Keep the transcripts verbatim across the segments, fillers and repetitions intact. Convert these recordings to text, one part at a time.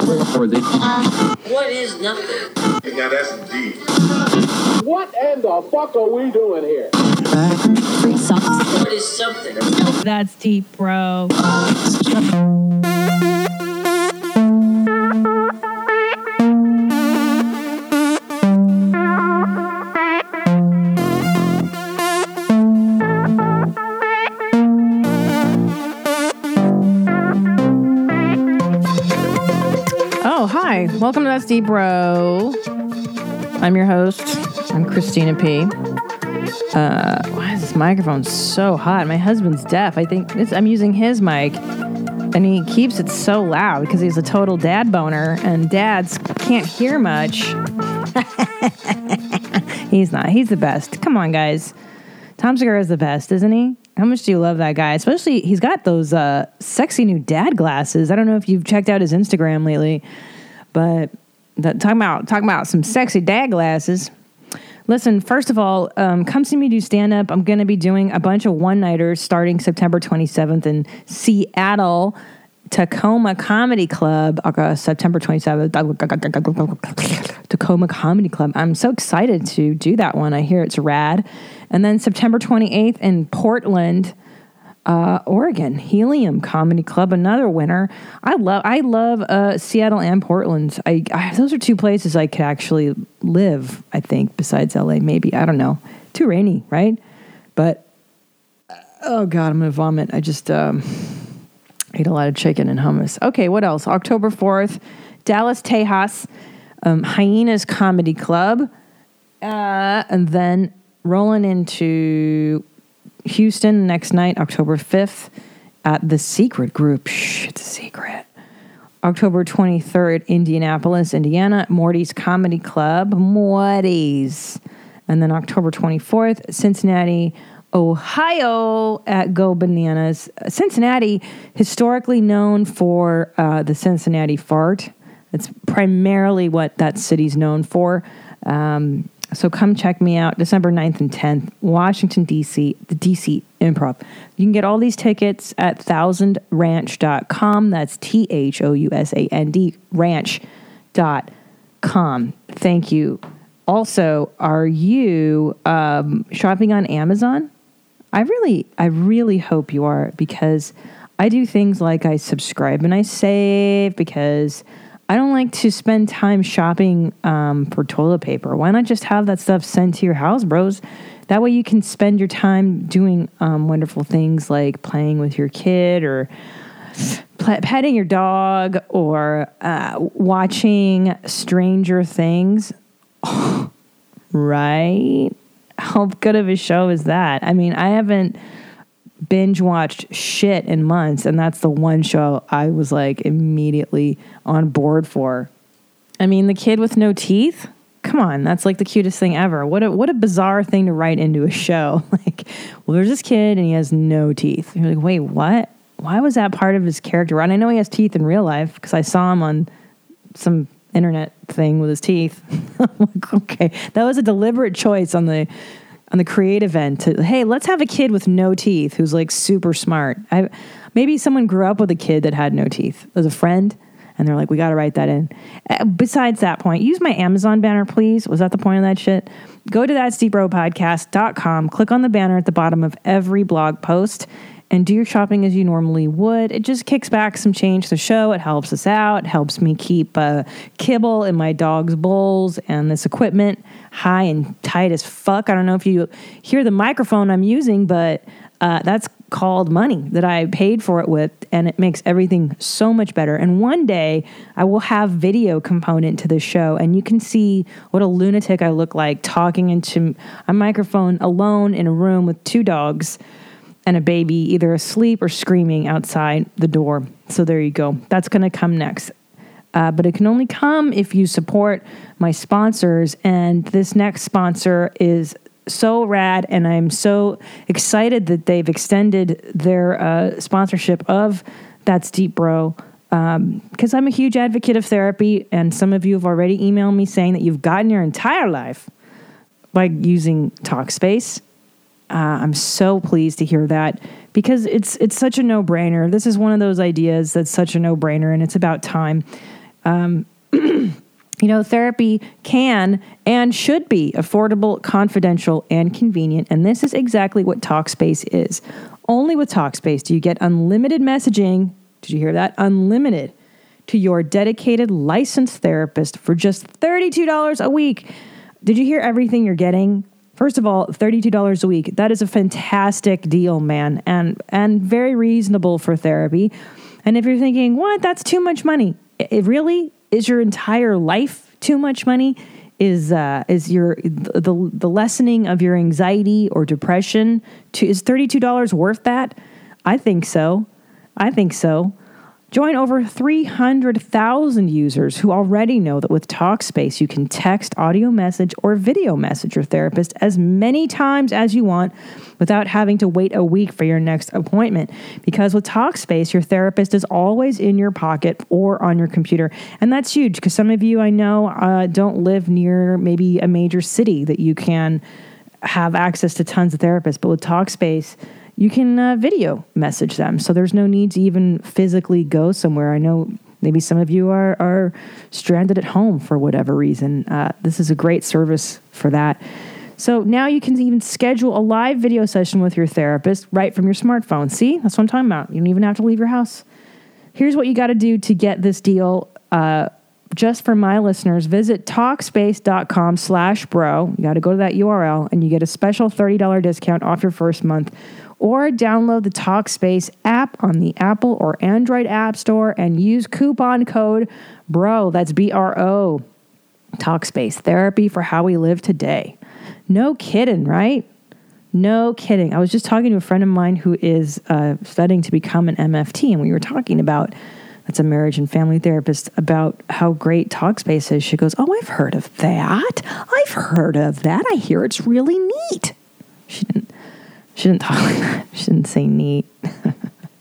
What is nothing? Hey, now that's deep. What in the fuck are we doing here? What is something? That's deep, bro. Oh, hi. Welcome to That's Deep, Bro. I'm your host. I'm Christina P. Uh, why is this microphone so hot? My husband's deaf. I think it's, I'm using his mic, and he keeps it so loud because he's a total dad boner, and dads can't hear much. He's not. He's the best. Come on, guys. Tom Segura is the best, isn't he? How much do you love that guy? Especially, he's got those uh, sexy new dad glasses. I don't know if you've checked out his Instagram lately, but that, talking about talking about some sexy dad glasses. Listen, first of all, um, come see me do stand-up. I'm going to be doing a bunch of one-nighters starting September twenty-seventh in Seattle, Tacoma Comedy Club, uh, September twenty-seventh, Tacoma Comedy Club. I'm so excited to do that one. I hear it's rad. And then September twenty-eighth in Portland, uh, Oregon, Helium Comedy Club, another winner. I love I love uh, Seattle and Portland. I, I those are two places I could actually live, I think, besides L A, maybe. I don't know. Too rainy, right? But, oh, God, I'm going to vomit. I just um, ate a lot of chicken and hummus. Okay, what else? October fourth, Dallas, Tejas, um, Hyenas Comedy Club. Uh, and then rolling into Houston next night, October fifth, at The Secret Group. Shh, it's a secret. October twenty-third, Indianapolis, Indiana, Morty's Comedy Club. Morty's. And then October twenty-fourth, Cincinnati, Ohio, at Go Bananas. Cincinnati, historically known for uh, the Cincinnati fart. It's primarily what that city's known for. Um... So come check me out December ninth and tenth, Washington, D C, the D C Improv. You can get all these tickets at thousand ranch dot com. That's T H O U S A N D, ranch dot com. Thank you. Also, are you um, shopping on Amazon? I really, I really hope you are, because I do things like I subscribe and I save, because I don't like to spend time shopping um, for toilet paper. Why not just have that stuff sent to your house, bros? That way you can spend your time doing um, wonderful things like playing with your kid, or pl- petting your dog, or uh, watching Stranger Things. Oh, right? How good of a show is that? I mean, I haven't binge watched shit in months, and that's the one show I was like immediately on board for. I mean, the kid with no teeth, come on, that's like the cutest thing ever. What a what a bizarre thing to write into a show. Like, well, there's this kid and he has no teeth. You're like, wait, what? Why was that part of his character? And I know he has teeth in real life because I saw him on some internet thing with his teeth. I'm like, okay, that was a deliberate choice on the on the creative end to, hey, let's have a kid with no teeth who's like super smart. I, maybe someone grew up with a kid that had no teeth as a friend, and they're like, we got to write that in. Uh, besides that point, use my Amazon banner, please. Was that the point of that shit? Go to that's deep bro podcast dot com, click on the banner at the bottom of every blog post, and do your shopping as you normally would. It just kicks back some change to the show. It helps us out. It helps me keep uh, kibble in my dog's bowls and this equipment high and tight as fuck. I don't know if you hear the microphone I'm using, but uh, that's called money that I paid for it with, and it makes everything so much better. And one day I will have video component to the show, and you can see what a lunatic I look like talking into a microphone alone in a room with two dogs and a baby either asleep or screaming outside the door. So there you go. That's going to come next. Uh, but it can only come if you support my sponsors. And this next sponsor is so rad, and I'm so excited that they've extended their uh, sponsorship of That's Deep Bro, because um, I'm a huge advocate of therapy, and some of you have already emailed me saying that you've gotten your entire life by using Talkspace. Uh, I'm so pleased to hear that, because it's it's such a no-brainer. This is one of those ideas that's such a no-brainer, and it's about time. Um, you know, therapy can and should be affordable, confidential, and convenient. And this is exactly what Talkspace is. Only with Talkspace do you get unlimited messaging. Did you hear that? Unlimited to your dedicated licensed therapist for just thirty-two dollars a week. Did you hear everything you're getting? First of all, thirty-two dollars a week. That is a fantastic deal, man, and and very reasonable for therapy. And if you're thinking, what, that's too much money. It really is. Your entire life too much money? Is uh, is your the the lessening of your anxiety or depression? To, is thirty-two dollars worth that? I think so. I think so. Join over three hundred thousand users who already know that with Talkspace, you can text, audio message, or video message your therapist as many times as you want without having to wait a week for your next appointment. Because with Talkspace, your therapist is always in your pocket or on your computer. And that's huge because some of you I know uh, don't live near maybe a major city that you can have access to tons of therapists. But with Talkspace, you can uh, video message them. So there's no need to even physically go somewhere. I know maybe some of you are, are stranded at home for whatever reason. Uh, this is a great service for that. So now you can even schedule a live video session with your therapist right from your smartphone. See, that's what I'm talking about. You don't even have to leave your house. Here's what you got to do to get this deal. Uh, just for my listeners, visit Talkspace.com slash bro. You got to go to that U R L and you get a special thirty dollars discount off your first month. Or download the Talkspace app on the Apple or Android App Store and use coupon code BRO. That's B R O. Talkspace, therapy for how we live today. No kidding, right? No kidding. I was just talking to a friend of mine who is uh, studying to become an M F T, and we were talking about, that's a marriage and family therapist, about how great Talkspace is. She goes, oh, I've heard of that. I've heard of that. I hear it's really neat. She didn't. She didn't talk like that. She didn't say neat. uh,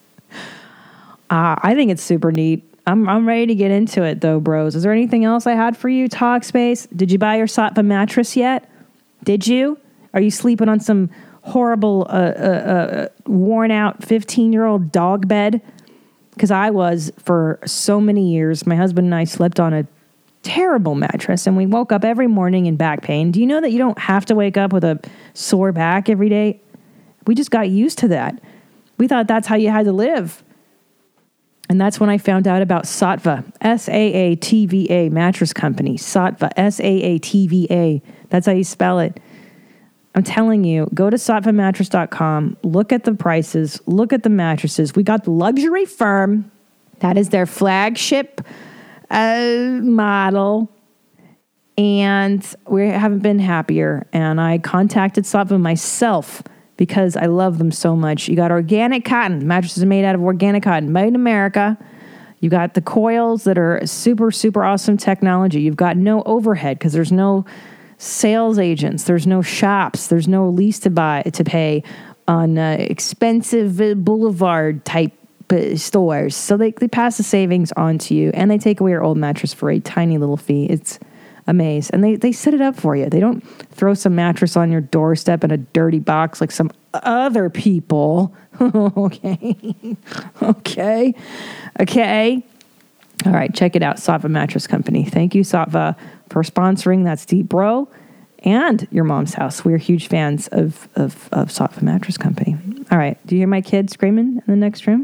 I think it's super neat. I'm I'm ready to get into it, though, bros. Is there anything else I had for you, Talkspace? Did you buy your Sattva mattress yet? Did you? Are you sleeping on some horrible, uh, uh, uh, worn-out fifteen-year-old dog bed? Because I was for so many years. My husband and I slept on a terrible mattress, and we woke up every morning in back pain. Do you know that you don't have to wake up with a sore back every day? We just got used to that. We thought that's how you had to live. And that's when I found out about Sattva, S A A T V A mattress company. Sattva, S A A T V A. That's how you spell it. I'm telling you, go to sattva mattress dot com, look at the prices, look at the mattresses. We got the luxury firm. That is their flagship uh, model. And we haven't been happier. And I contacted Sattva myself because I love them so much. You got organic cotton. Mattresses are made out of organic cotton, made in America. You got the coils that are super, super awesome technology. You've got no overhead because there's no sales agents. There's no shops. There's no lease to buy to pay on uh, expensive boulevard type stores. So they, they pass the savings on to you, and they take away your old mattress for a tiny little fee. It's amaze. And they, they set it up for you. They don't throw some mattress on your doorstep in a dirty box like some other people. okay. okay. Okay. All right. Check it out. Sattva Mattress Company. Thank you, Sattva, for sponsoring That's Deep Bro and Your Mom's House. We're huge fans of, of, of Sattva Mattress Company. All right. Do you hear my kid screaming in the next room?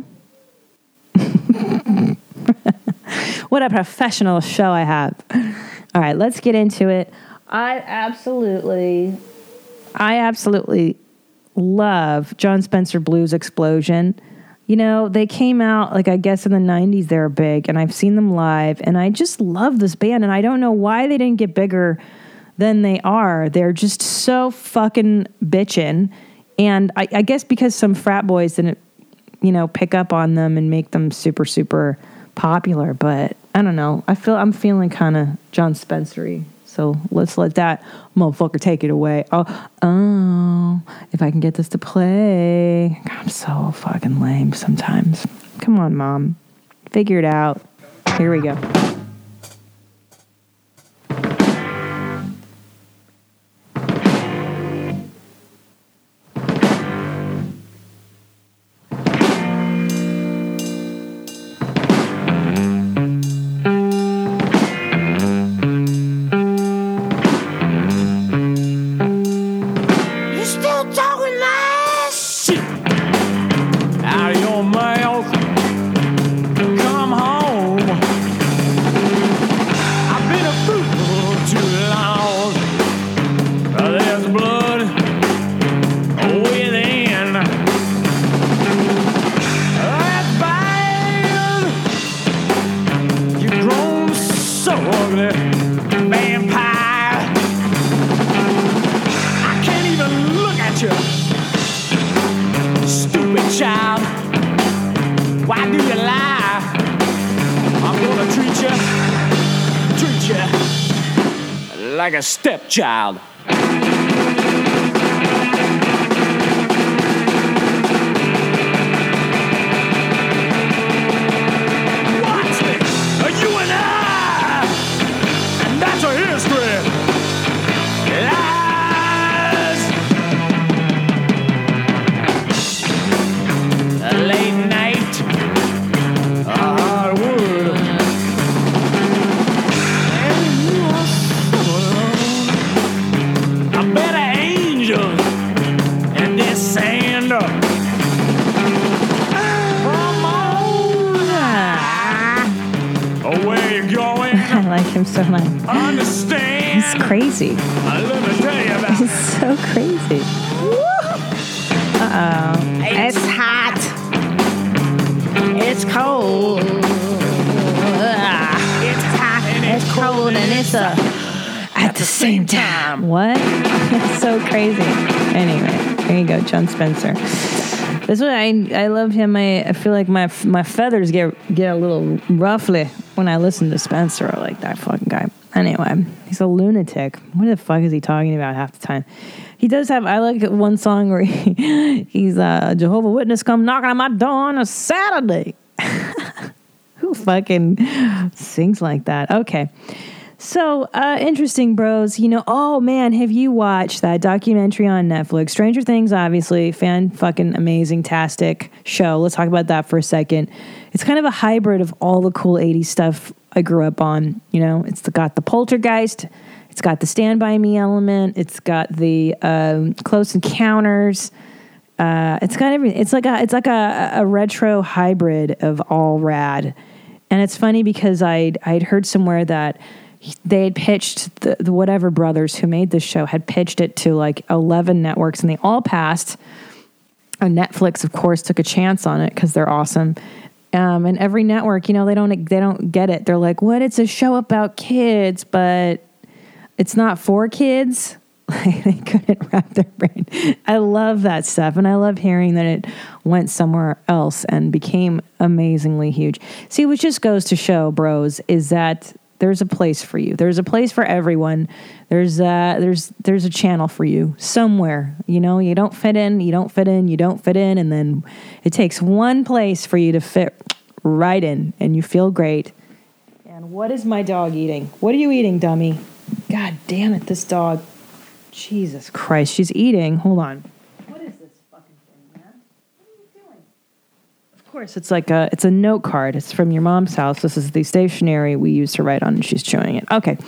What a professional show I have. All right, let's get into it. I absolutely, I absolutely love Jon Spencer Blues Explosion. You know, they came out, like, I guess in the nineties they were big, and I've seen them live, and I just love this band, and I don't know why they didn't get bigger than they are. They're just so fucking bitchin', and I, I guess because some frat boys didn't, you know, pick up on them and make them super, super popular, but I don't know. I feel I'm feeling kind of Jon Spencer-y. So let's let that motherfucker take it away. Oh, oh, if I can get this to play. God, I'm so fucking lame sometimes. Come on, Mom. Figure it out. Here we go. like a stepchild. Watch me, you and I, and that's a history. Lies. A late night, a hard wood. A better angel in this sand. Come on. Where you going? I like him so much. Understand? He's crazy. Let me tell you about He's so crazy. Uh-oh. It's hot. It's cold. It's hot. It's cold. And it's a... at the same time. What? That's so crazy. Anyway, there you go, John Spencer. This one, I I love him. I, I feel like my my feathers get get a little ruffly when I listen to Spencer. I like that fucking guy. Anyway, he's a lunatic. What the fuck is he talking about half the time? He does have, I like one song where he, he's a Jehovah's Witness come knocking on my door on a Saturday. Who fucking sings like that? Okay. So, uh, interesting, bros. You know, oh man, have you watched that documentary on Netflix? Stranger Things, obviously, fan fucking amazing, tastic show. Let's talk about that for a second. It's kind of a hybrid of all the cool eighties stuff I grew up on. You know, it's got the Poltergeist, it's got the Stand By Me element, it's got the um, Close Encounters. Uh, it's got everything. It's like a, it's like a, a retro hybrid of all rad. And it's funny because I'd I'd heard somewhere that they had pitched the, the whatever brothers who made this show had pitched it to like eleven networks, and they all passed. And Netflix, of course, took a chance on it because they're awesome. Um, and every network, you know, they don't they don't get it. They're like, "What? It's a show about kids, but it's not for kids." They couldn't wrap their brain. I love that stuff, and I love hearing that it went somewhere else and became amazingly huge. See, which just goes to show, bros, is that there's a place for you. There's a place for everyone. There's uh, there's there's a channel for you somewhere. You know, you don't fit in, you don't fit in, you don't fit in, and then it takes one place for you to fit right in, and you feel great. And what is my dog eating? What are you eating, dummy? God damn it, this dog. Jesus Christ, she's eating. Hold on. What is this fucking thing, man? What are you doing? Of course, it's like a it's a note card. It's from your mom's house. This is the stationery we used to write on, and she's chewing it. Okay.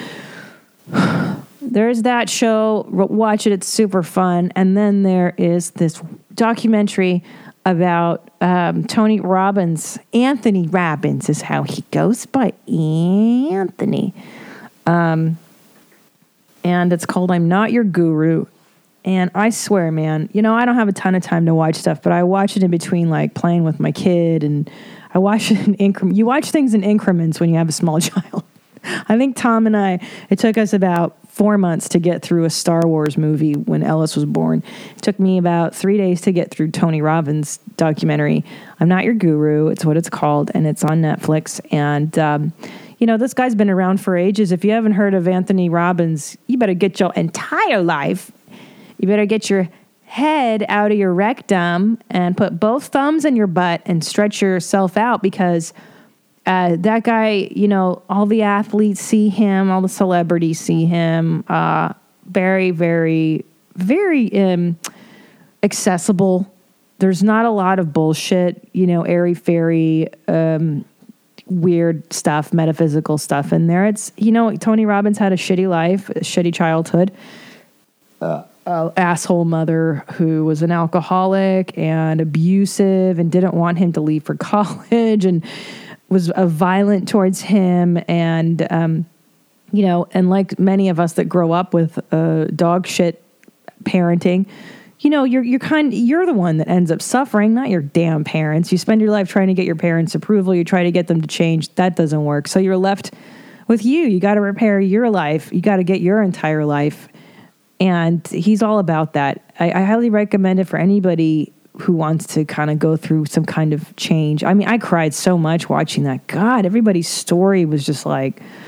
There's that show. Watch it. It's super fun. And then there is this documentary about um, Tony Robbins. Anthony Robbins is how he goes by. Anthony. Um, and it's called I'm Not Your Guru. And I swear, man, you know, I don't have a ton of time to watch stuff, but I watch it in between, like, playing with my kid, and I watch it in increments. You watch things in increments when you have a small child. I think Tom and I, it took us about four months to get through a Star Wars movie when Ellis was born. It took me about three days to get through Tony Robbins' documentary. I'm Not Your Guru. It's what it's called, and it's on Netflix. And, um, you know, this guy's been around for ages. If you haven't heard of Anthony Robbins, you better get your entire life. You better get your head out of your rectum and put both thumbs in your butt and stretch yourself out, because uh, that guy, you know, all the athletes see him, all the celebrities see him. Uh, very, very, very um, accessible. There's not a lot of bullshit, you know, airy-fairy, um, weird stuff, metaphysical stuff in there. It's, you know, Tony Robbins had a shitty life, a shitty childhood. Uh, Uh, asshole mother who was an alcoholic and abusive and didn't want him to leave for college and was uh, violent towards him. And, um, you know, and like many of us that grow up with uh, dog shit parenting, you know, you're, you're kind, you're the one that ends up suffering, not your damn parents. You spend your life trying to get your parents' approval. You try to get them to change. That doesn't work. So you're left with you. You got to repair your life. You got to get your entire life. And he's all about that. I, I highly recommend it for anybody who wants to kind of go through some kind of change. I mean, I cried so much watching that. God, everybody's story was just like,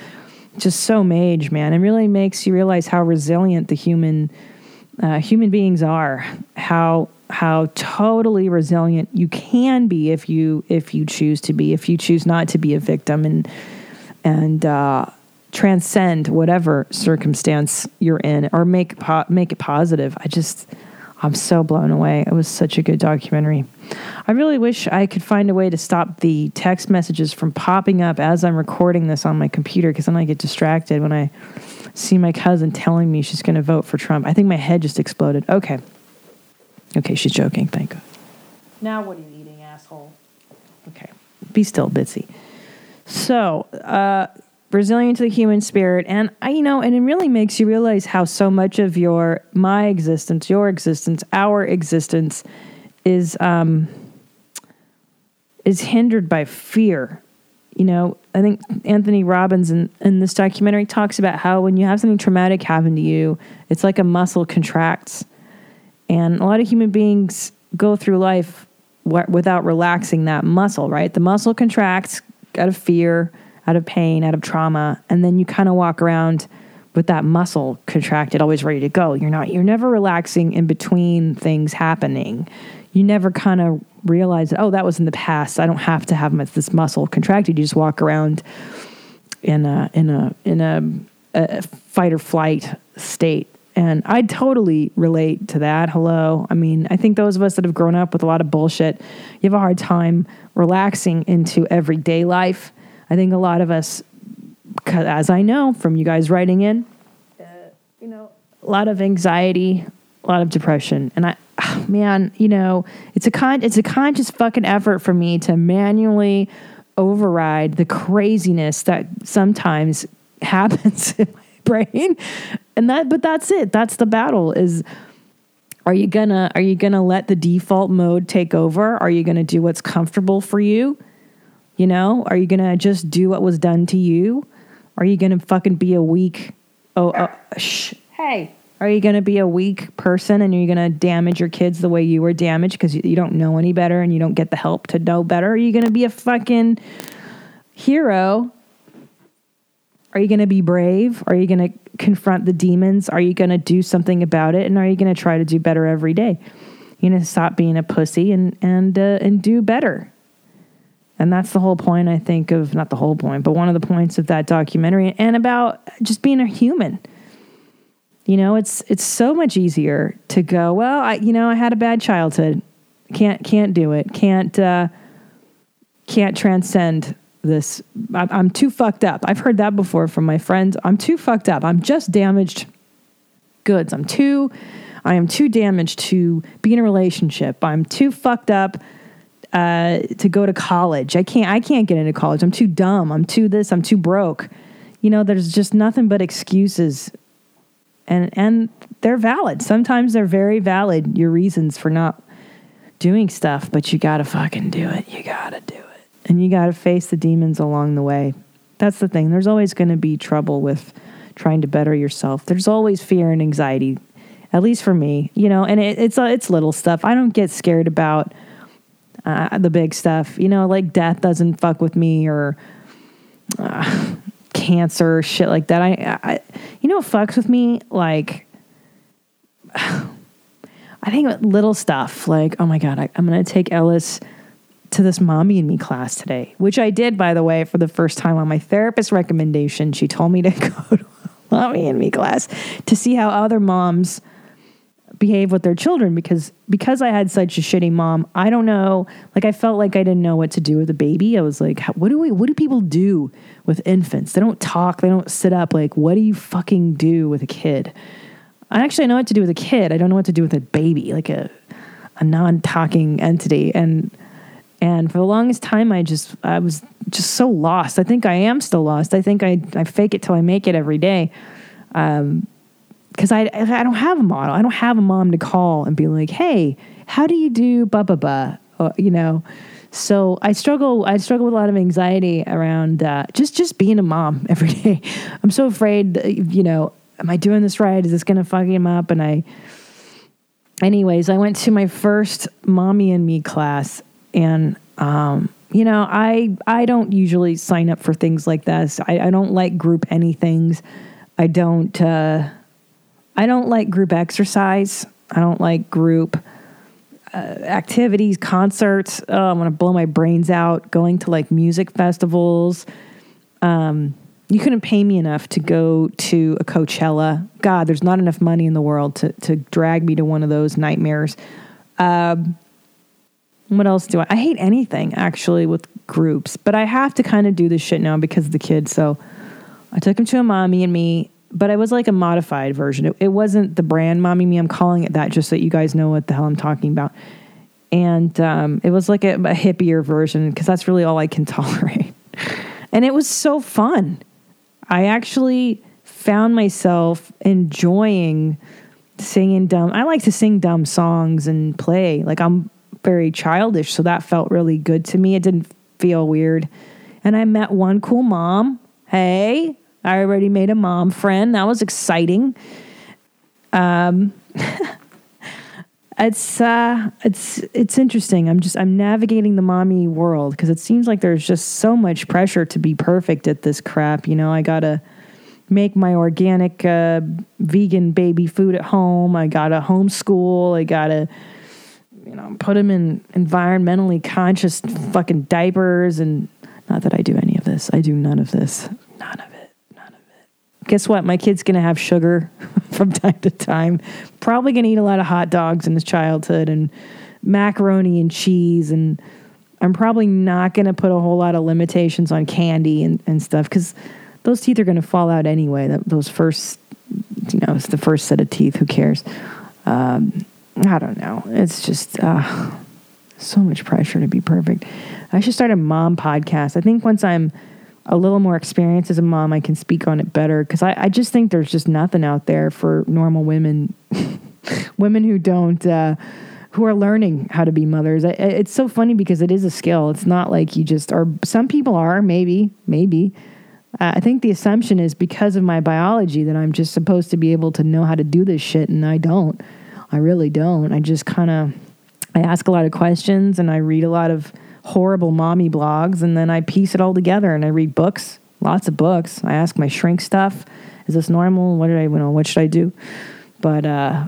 just so mage, man. It really makes you realize how resilient the human uh, human beings are. How how totally resilient you can be if you if you choose to be. If you choose not to be a victim and and uh, transcend whatever circumstance you're in, or make po- make it positive. I just I'm so blown away. It was such a good documentary. I really wish I could find a way to stop the text messages from popping up as I'm recording this on my computer, because then I get distracted when I see my cousin telling me she's going to vote for Trump. I think my head just exploded. Okay. Okay, she's joking. Thank God. Now what are you eating, asshole? Okay. Be still, Bitsy. So, uh, resilient to the human spirit. And, I, you know, and it really makes you realize how so much of your, my existence, your existence, our existence is, um, is hindered by fear. You know, I think Anthony Robbins in, in this documentary talks about how when you have something traumatic happen to you, it's like a muscle contracts. And a lot of human beings go through life w- without relaxing that muscle, right? The muscle contracts out of fear, out of pain, out of trauma, and then you kind of walk around with that muscle contracted, always ready to go. You're not, you're never relaxing in between things happening. You never kind of realize, oh, that was in the past. I don't have to have my, this muscle contracted. You just walk around in a in a in a, a fight or flight state. And I totally relate to that. Hello. I mean, I think those of us that have grown up with a lot of bullshit, you have a hard time relaxing into everyday life. I think a lot of us, as I know from you guys writing in, uh, you know, a lot of anxiety, a lot of depression. And I, oh, man, you know, it's a con- it's a conscious fucking effort for me to manually override the craziness that sometimes happens in my brain. And that, but that's it. That's the battle is, are you gonna, are you gonna let the default mode take over? Are you gonna do what's comfortable for you? You know, are you going to just do what was done to you? Are you going to fucking be a weak, oh, oh shh, hey, are you going to be a weak person and you're going to damage your kids the way you were damaged because you, you don't know any better and you don't get the help to know better? Are you going to be a fucking hero? Are you going to be brave? Are you going to confront the demons? Are you going to do something about it? And are you going to try to do better every day? You're going to stop being a pussy and, and, uh, and do better. And that's the whole point, I think, of, not the whole point, but one of the points of that documentary, and about just being a human. You know, it's it's so much easier to go, well, I, you know, I had a bad childhood. Can't can't do it. Can't uh, can't transcend this. I, I'm too fucked up. I've heard that before from my friends. I'm too fucked up. I'm just damaged goods. I'm too, I am too damaged to be in a relationship. I'm too fucked up Uh, to go to college. I can't, I can't get into college. I'm too dumb. I'm too this, I'm too broke. You know, there's just nothing but excuses, and, and they're valid. Sometimes they're very valid, your reasons for not doing stuff, but you gotta fucking do it. You gotta do it. And you gotta face the demons along the way. That's the thing. There's always going to be trouble with trying to better yourself. There's always fear and anxiety, at least for me, you know, and it, it's, uh, it's little stuff. I don't get scared about Uh, the big stuff, you know, like death doesn't fuck with me, or uh, cancer, shit like that. I, I, you know, what fucks with me, like, I think little stuff, like, oh my God, I, I'm going to take Ellis to this Mommy and Me class today, which I did, by the way, for the first time on my therapist recommendation. She told me to go to a Mommy and Me class to see how other moms behave with their children, because because I had such a shitty mom. I don't know, like I felt like I didn't know what to do with a baby. I was like, what do we what do people do with infants? They don't talk, they don't sit up. Like, what do you fucking do with a kid? I actually know what to do with a kid. I don't know what to do with a baby, like a a non-talking entity. And and for the longest time I just I was just so lost. I think I am still lost. I think I I fake it till I make it every day. Um Because I I don't have a model. I don't have a mom to call and be like, hey, how do you do ba ba ba? Or, you know, so I struggle. I struggle with a lot of anxiety around uh, just just being a mom every day. I'm so afraid that, you know, am I doing this right? Is this going to fuck him up? And I, anyways, I went to my first Mommy and Me class, and um, you know, I I don't usually sign up for things like this. I, I don't like group anythings. I don't uh, I don't like group exercise. I don't like group uh, activities, concerts. Oh, I want to blow my brains out. Going to like music festivals. Um, you couldn't pay me enough to go to a Coachella. God, there's not enough money in the world to to drag me to one of those nightmares. Um, What else do I? I hate anything, actually, with groups. But I have to kind of do this shit now because of the kids. So I took him to a Mommy and Me. But it was like a modified version. It, it wasn't the brand Mommy and Me. I'm calling it that just so that you guys know what the hell I'm talking about. And um, it was like a, a hippier version because that's really all I can tolerate. And it was so fun. I actually found myself enjoying singing dumb. I like to sing dumb songs and play. Like I'm very childish, so that felt really good to me. It didn't feel weird. And I met one cool mom. Hey, I already made a mom friend. That was exciting. Um, it's uh, it's it's interesting. I'm just I'm navigating the mommy world because it seems like there's just so much pressure to be perfect at this crap. You know, I gotta make my organic uh, vegan baby food at home. I gotta homeschool. I gotta you know, put them in environmentally conscious fucking diapers. And not that I do any of this. I do none of this. None of it. None of it. Guess what? My kid's going to have sugar from time to time. Probably going to eat a lot of hot dogs in his childhood and macaroni and cheese. And I'm probably not going to put a whole lot of limitations on candy and, and stuff because those teeth are going to fall out anyway. That, those first, you know, it's the first set of teeth. Who cares? Um, I don't know. It's just uh, so much pressure to be perfect. I should start a mom podcast. I think once I'm a little more experienced as a mom, I can speak on it better because I, I just think there's just nothing out there for normal women, women who don't, uh, who are learning how to be mothers. I, it's so funny because it is a skill. It's not like you just are. Some people are, maybe, maybe. Uh, I think the assumption is because of my biology that I'm just supposed to be able to know how to do this shit, and I don't. I really don't. I just kind of, I ask a lot of questions and I read a lot of horrible mommy blogs and then I piece it all together and I read books, lots of books. I ask my shrink stuff, is this normal? What did I, you know, what should I do? But uh,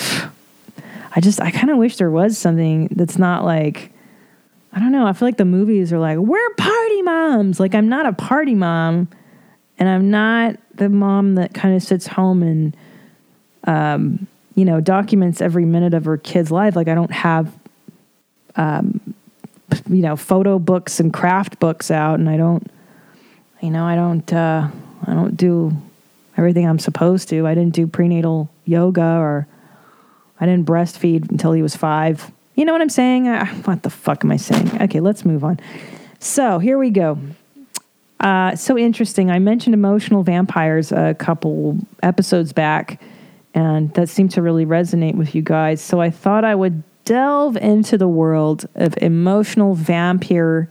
I just, I kind of wish there was something that's not like, I don't know. I feel like the movies are like, we're party moms. Like I'm not a party mom and I'm not the mom that kind of sits home and, um, you know, documents every minute of her kid's life. Like I don't have, um, you know, photo books and craft books out, and I don't, you know, I don't, uh, I don't do everything I'm supposed to. I didn't do prenatal yoga, or I didn't breastfeed until he was five. You know what I'm saying? Uh, what the fuck am I saying? Okay, let's move on. So here we go. Uh, so interesting. I mentioned emotional vampires a couple episodes back, and that seemed to really resonate with you guys. So I thought I would delve into the world of emotional vampire,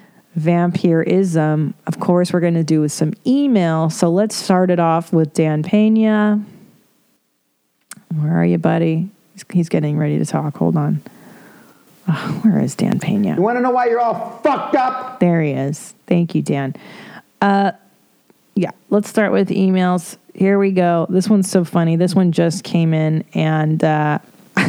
vampirism. Of course, we're going to do with some email. So let's start it off with Dan Pena. Where are you, buddy? He's, he's getting ready to talk. Hold on. Oh, where is Dan Pena? You want to know why you're all fucked up? There he is. Thank you, Dan. Uh, yeah, let's start with emails. Here we go. This one's so funny. This one just came in, and uh,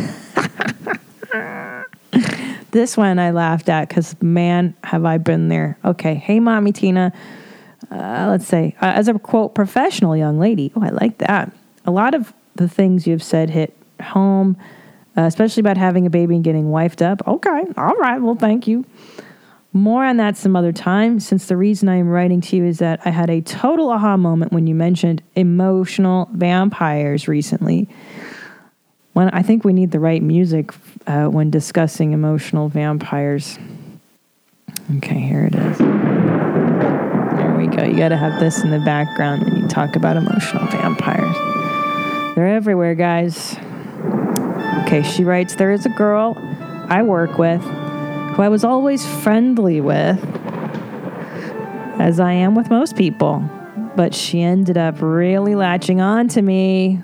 this one I laughed at because, man, have I been there. Okay. Hey, Mommy Tina. Uh, let's say, uh, as a, quote, professional young lady. Oh, I like that. A lot of the things you've said hit home, uh, especially about having a baby and getting wifed up. Okay. All right. Well, thank you. More on that some other time, since the reason I am writing to you is that I had a total aha moment when you mentioned emotional vampires recently. When I think we need the right music uh, when discussing emotional vampires. Okay, here it is. There we go. You got to have this in the background when you talk about emotional vampires. They're everywhere, guys. Okay, she writes, there is a girl I work with who I was always friendly with, as I am with most people. But she ended up really latching on to me.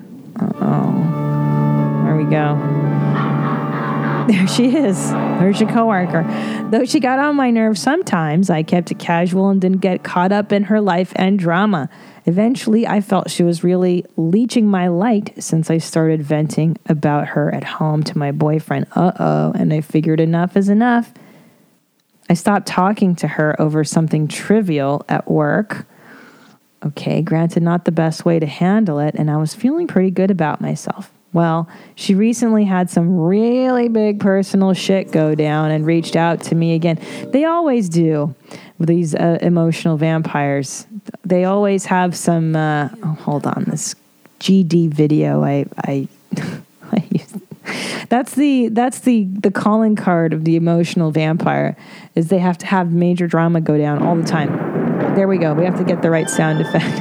Uh-oh. There we go. There she is. There's your coworker. Though she got on my nerves sometimes, I kept it casual and didn't get caught up in her life and drama. Eventually, I felt she was really leeching my light since I started venting about her at home to my boyfriend. Uh-oh, and I figured enough is enough. I stopped talking to her over something trivial at work. Okay, granted, not the best way to handle it, and I was feeling pretty good about myself. Well, she recently had some really big personal shit go down and reached out to me again. They always do with these uh, emotional vampires. They always have some, uh, oh, hold on, this G D video I, I, I used. That's the, that's the, the calling card of the emotional vampire, is they have to have major drama go down all the time. There we go. We have to get the right sound effect.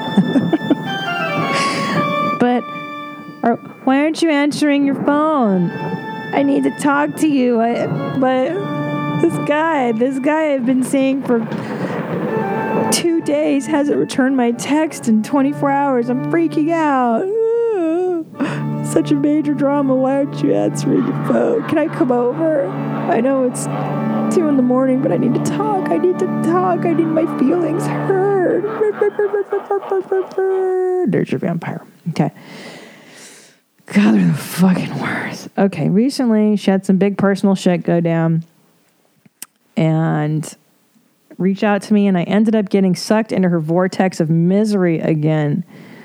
But... Or, why aren't you answering your phone? I need to talk to you. I, but this guy, this guy I've been seeing for two days hasn't returned my text in twenty-four hours. I'm freaking out. Such a major drama. Why aren't you answering your phone? Can I come over? I know it's two in the morning, but I need to talk. I need to talk. I need my feelings heard. There's your vampire. Okay. God, they're the fucking worst. Okay, recently she had some big personal shit go down and reached out to me, and I ended up getting sucked into her vortex of misery again.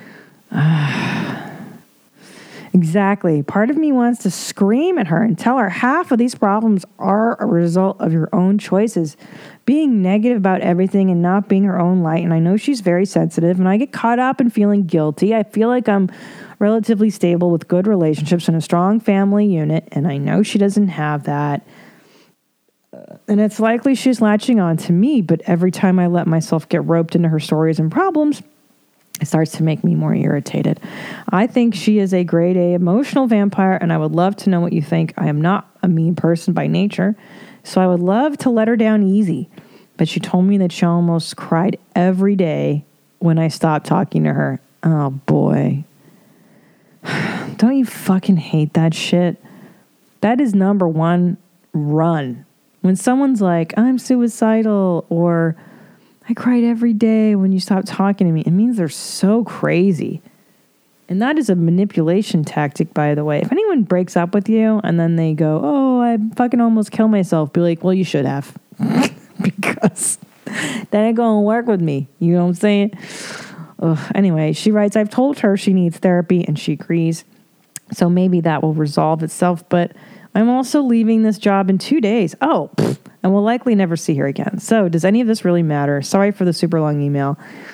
Exactly. Part of me wants to scream at her and tell her half of these problems are a result of your own choices. Being negative about everything and not being her own light. And I know she's very sensitive, and I get caught up in feeling guilty. I feel like I'm relatively stable with good relationships and a strong family unit, and I know she doesn't have that. Uh, and it's likely she's latching on to me, but every time I let myself get roped into her stories and problems, it starts to make me more irritated. I think she is a grade A emotional vampire, and I would love to know what you think. I am not a mean person by nature, so I would love to let her down easy. But she told me that she almost cried every day when I stopped talking to her. Oh, boy. Don't you fucking hate that shit? That is number one, run. When someone's like, I'm suicidal, or I cried every day when you stopped talking to me, it means they're so crazy. And that is a manipulation tactic, by the way. If anyone breaks up with you and then they go, oh, I fucking almost killed myself, be like, well, you should have. Because that ain't gonna work with me. You know what I'm saying? Ugh. Anyway, she writes, I've told her she needs therapy and she agrees. So maybe that will resolve itself. But I'm also leaving this job in two days. Oh, pfft, and will likely never see her again. So does any of this really matter? Sorry for the super long email.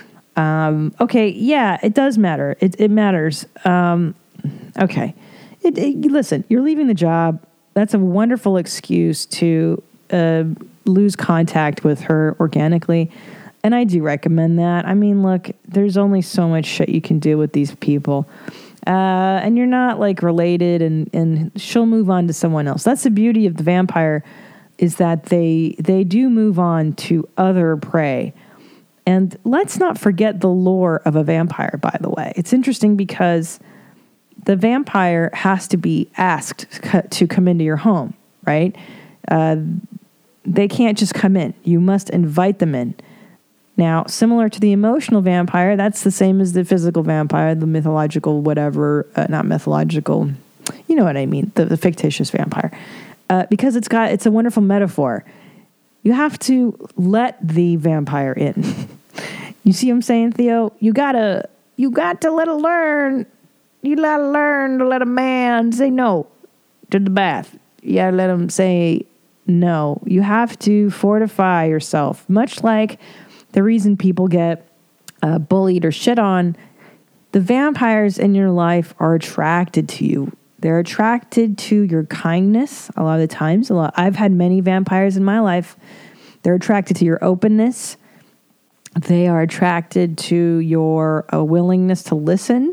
Um, okay, yeah, it does matter. It, it matters. Um, okay. It, it, listen, you're leaving the job. That's a wonderful excuse to uh, lose contact with her organically. And I do recommend that. I mean, look, there's only so much shit you can do with these people. Uh, and you're not like related, and, and she'll move on to someone else. That's the beauty of the vampire, is that they they do move on to other prey. And let's not forget the lore of a vampire, by the way. It's interesting because the vampire has to be asked to come into your home, right? Uh, they can't just come in. You must invite them in. Now, similar to the emotional vampire, that's the same as the physical vampire, the mythological whatever, uh, not mythological, you know what I mean, the, the fictitious vampire. Uh, because it's got, it's a wonderful metaphor. You have to let the vampire in. You see what I'm saying, Theo? You gotta, you got to let her learn. You gotta learn to let a man say no to the bath. You gotta let him say no. You have to fortify yourself, much like the reason people get uh, bullied or shit on. The vampires in your life are attracted to you. They're attracted to your kindness a lot of the times. A lot. I've had many vampires in my life. They're attracted to your openness. They are attracted to your uh, willingness to listen.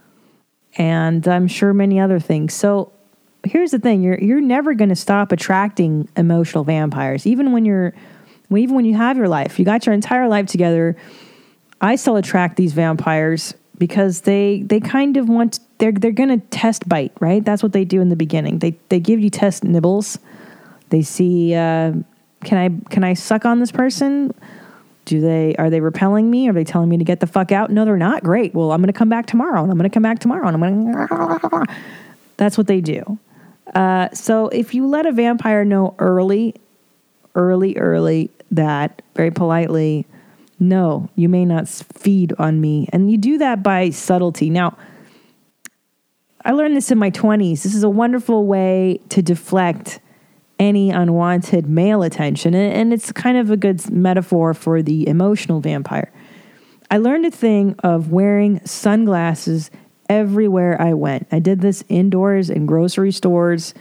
And I'm sure many other things. So here's the thing. You're you're never going to stop attracting emotional vampires. Even when you're Even when you have your life, you got your entire life together, I still attract these vampires because they they kind of want, they're they're going to test bite, right? That's what they do in the beginning. They they give you test nibbles. They see uh, Can I can I suck on this person? Do they are they repelling me? Are they telling me to get the fuck out? No, they're not. Great. Well, I'm going to come back tomorrow, and I'm going to come back tomorrow, and I'm going to. That's what they do. Uh, so if you let a vampire know early, early, early that very politely, no, you may not feed on me, and you do that by subtlety. Now, I learned this in my twenties. This is a wonderful way to deflect any unwanted male attention. And it's kind of a good metaphor for the emotional vampire. I learned a thing of wearing sunglasses everywhere I went. I did this indoors in grocery stores.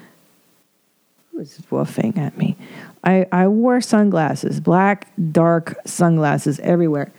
Who was woofing at me? I, I wore sunglasses, black, dark sunglasses everywhere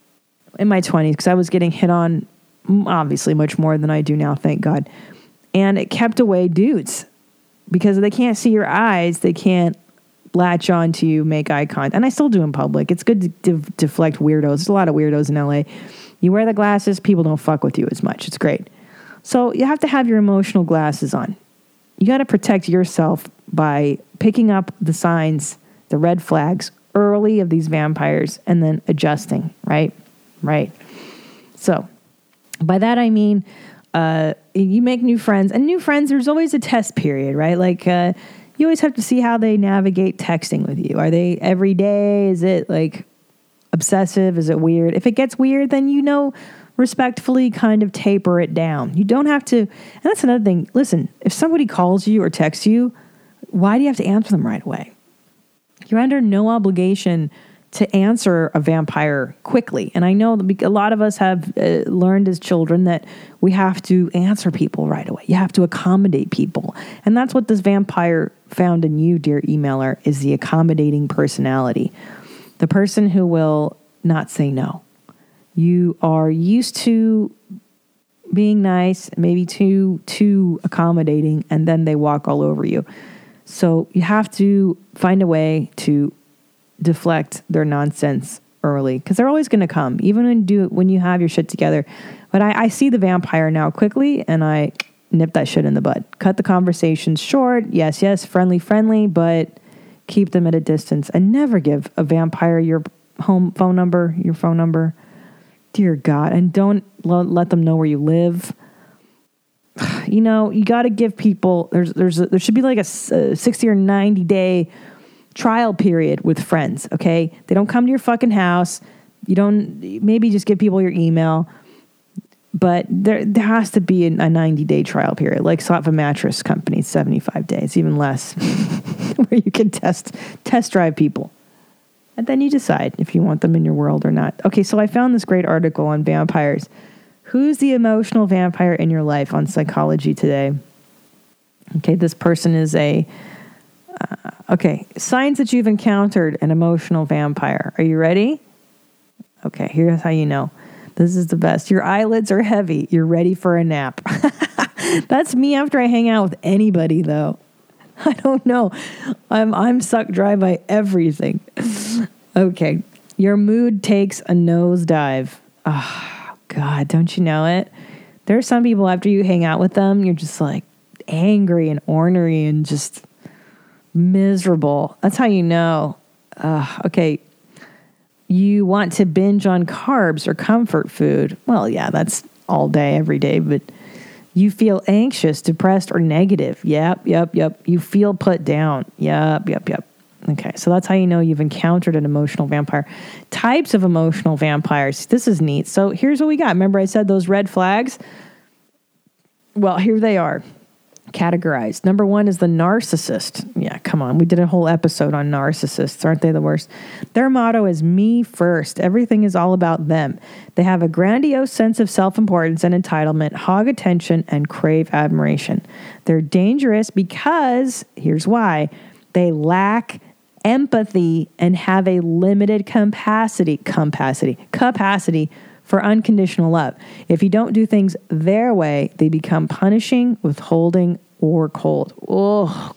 in my twenties because I was getting hit on obviously much more than I do now, thank God. And it kept away dudes. Because they can't see your eyes, they can't latch on to you, make eye contact. And I still do in public. It's good to de- deflect weirdos. There's a lot of weirdos in L A. You wear the glasses, people don't fuck with you as much. It's great. So you have to have your emotional glasses on. You got to protect yourself by picking up the signs, the red flags early of these vampires and then adjusting, right? Right. So by that I mean... Uh, you make new friends, and new friends, there's always a test period, right? Like, uh, you always have to see how they navigate texting with you. Are they every day? Is it like obsessive? Is it weird? If it gets weird, then, you know, respectfully kind of taper it down. You don't have to, and that's another thing. Listen, if somebody calls you or texts you, why do you have to answer them right away? You're under no obligation to answer a vampire quickly. And I know that a lot of us have uh, learned as children that we have to answer people right away. You have to accommodate people. And that's what this vampire found in you, dear emailer, is the accommodating personality. The person who will not say no. You are used to being nice, maybe too, too accommodating, and then they walk all over you. So you have to find a way to deflect their nonsense early, because they're always going to come, even when do when you have your shit together. But I, I see the vampire now quickly, and I nip that shit in the bud. Cut the conversations short. Yes, yes, friendly, friendly, but keep them at a distance, and never give a vampire your home phone number, your phone number. Dear God, and don't lo- let them know where you live. You know, you got to give people. There's there's a, there should be like a, a sixty or ninety day trial period with friends, okay? They don't come to your fucking house. You don't, maybe just give people your email. But there there has to be a ninety-day trial period, like Sofa Mattress Company, seventy-five days, even less, where you can test test drive people. And then you decide if you want them in your world or not. Okay, so I found this great article on vampires. Who's the emotional vampire in your life on Psychology Today? Okay, this person is a... Uh, okay, signs that you've encountered an emotional vampire. Are you ready? Okay, here's how you know. This is the best. Your eyelids are heavy. You're ready for a nap. That's me after I hang out with anybody, though. I don't know. I'm I'm sucked dry by everything. Okay, your mood takes a nosedive. Oh, God, don't you know it? There are some people, after you hang out with them, you're just like angry and ornery and just... miserable. That's how you know. Uh, okay. You want to binge on carbs or comfort food. Well, yeah, that's all day, every day. But you feel anxious, depressed, or negative. Yep, yep, yep. You feel put down. Yep, yep, yep. Okay, so that's how you know you've encountered an emotional vampire. Types of emotional vampires. This is neat. So here's what we got. Remember I said those red flags? Well, here they are. Categorized. Number one is the narcissist. Yeah, come on. We did a whole episode on narcissists. Aren't they the worst? Their motto is me first. Everything is all about them. They have a grandiose sense of self-importance and entitlement, hog attention, and crave admiration. They're dangerous because, here's why, they lack empathy and have a limited capacity, capacity, capacity for unconditional love. If you don't do things their way, they become punishing, withholding, or cold. Oh,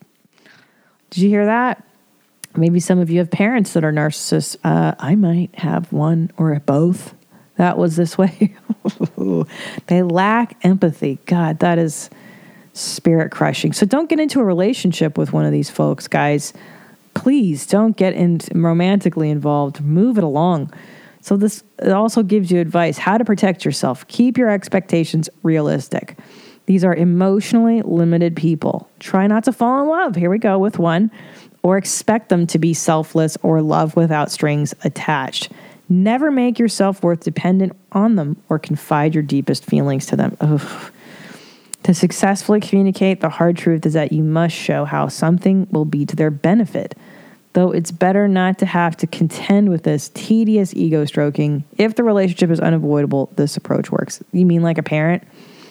did you hear that? Maybe some of you have parents that are narcissists. Uh, I might have one or both that was this way. They lack empathy. God, that is spirit crushing. So don't get into a relationship with one of these folks, guys. please don't get in romantically involved. Move it along. So this it also gives you advice how to protect yourself. Keep your expectations realistic. These are emotionally limited people. Try not to fall in love. Here we go with one. Or expect them to be selfless or love without strings attached. Never make your self-worth dependent on them or confide your deepest feelings to them. Ugh. To successfully communicate, the hard truth is that you must show how something will be to their benefit. Though it's better not to have to contend with this tedious ego stroking. If the relationship is unavoidable, this approach works. You mean like a parent?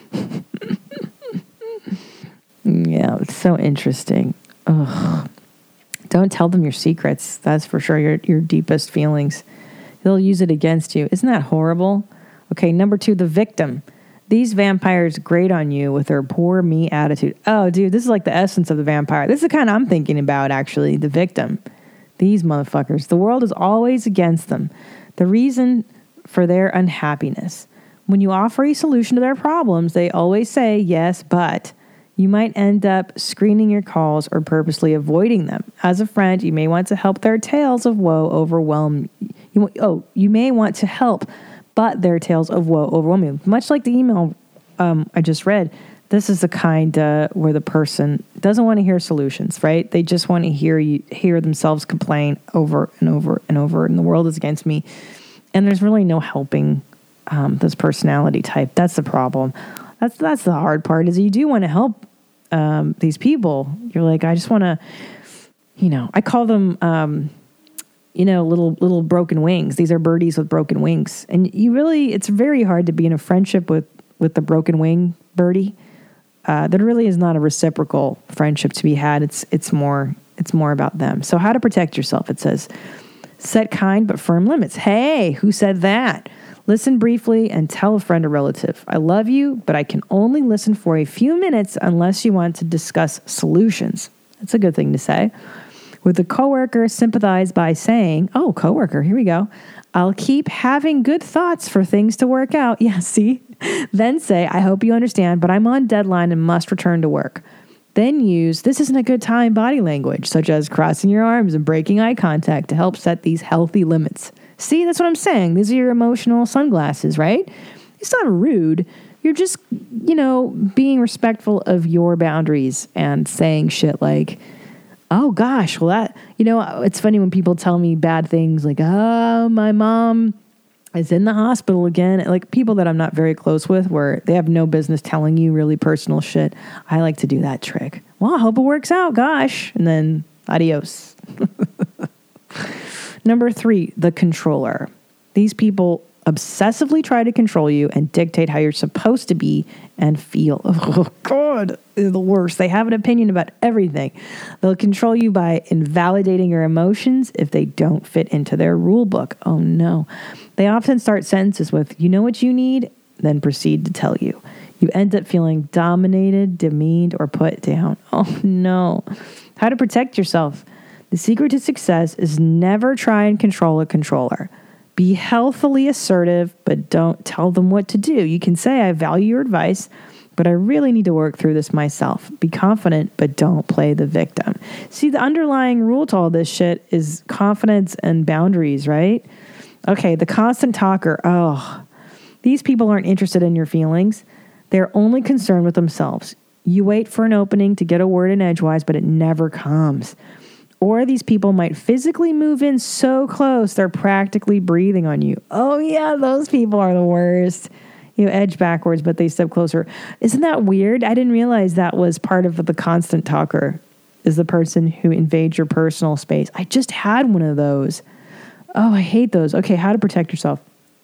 Yeah, it's so interesting. Ugh. Don't tell them your secrets. That's for sure, your, your deepest feelings. They'll use it against you. Isn't that horrible? Okay, number two, the victim. These vampires grate on you with their poor me attitude. Oh, dude, this is like the essence of the vampire. This is the kind I'm thinking about, actually, the victim. These motherfuckers. The world is always against them. The reason for their unhappiness. When you offer a solution to their problems, they always say, yes, but you might end up screening your calls or purposely avoiding them. As a friend, you may want to help their tales of woe overwhelm you. Oh, you may want to help, but their tales of woe overwhelm you. Much like the email um, I just read, this is the kind uh, where the person doesn't want to hear solutions, right? They just want to hear you hear themselves complain over and over and over, and the world is against me. And there's really no helping um, this personality type. That's the problem. That's that's the hard part, is you do want to help um, these people. You're like, I just want to, you know, I call them, um, you know, little little broken wings. These are birdies with broken wings. And you really, it's very hard to be in a friendship with, with the broken wing birdie. Uh, there really is not a reciprocal friendship to be had. It's it's more it's more about them. So how to protect yourself? It says, set kind but firm limits. Hey, who said that? Listen briefly and tell a friend or relative. I love you, but I can only listen for a few minutes unless you want to discuss solutions. That's a good thing to say. With a coworker, sympathize by saying, oh, coworker, here we go. I'll keep having good thoughts for things to work out. Yeah, see? Then say, I hope you understand, but I'm on deadline and must return to work. Then use, this isn't a good time body language, such as crossing your arms and breaking eye contact to help set these healthy limits. See, that's what I'm saying. These are your emotional sunglasses, right? It's not rude. You're just, you know, being respectful of your boundaries and saying shit like, oh gosh, well that, you know, it's funny when people tell me bad things like, oh, my mom is in the hospital again. Like people that I'm not very close with where they have no business telling you really personal shit. I like to do that trick. Well, I hope it works out, gosh. And then adios. Number three, the controller. These people obsessively try to control you and dictate how you're supposed to be and feel. Oh, God, they're the worst. They have an opinion about everything. They'll control you by invalidating your emotions if they don't fit into their rule book. Oh, no. They often start sentences with, you know what you need, then proceed to tell you. You end up feeling dominated, demeaned, or put down. Oh, no. How to protect yourself. The secret to success is never try and control a controller. Be healthily assertive, but don't tell them what to do. You can say, I value your advice, but I really need to work through this myself. Be confident, but don't play the victim. See, the underlying rule to all this shit is confidence and boundaries, right? Okay, the constant talker. Oh, these people aren't interested in your feelings. They're only concerned with themselves. You wait for an opening to get a word in edgewise, but it never comes. Or these people might physically move in so close, they're practically breathing on you. Oh yeah, those people are the worst. You edge backwards, but they step closer. Isn't that weird? I didn't realize that was part of the constant talker, is the person who invades your personal space. I just had one of those. Oh, I hate those. Okay, how to protect yourself.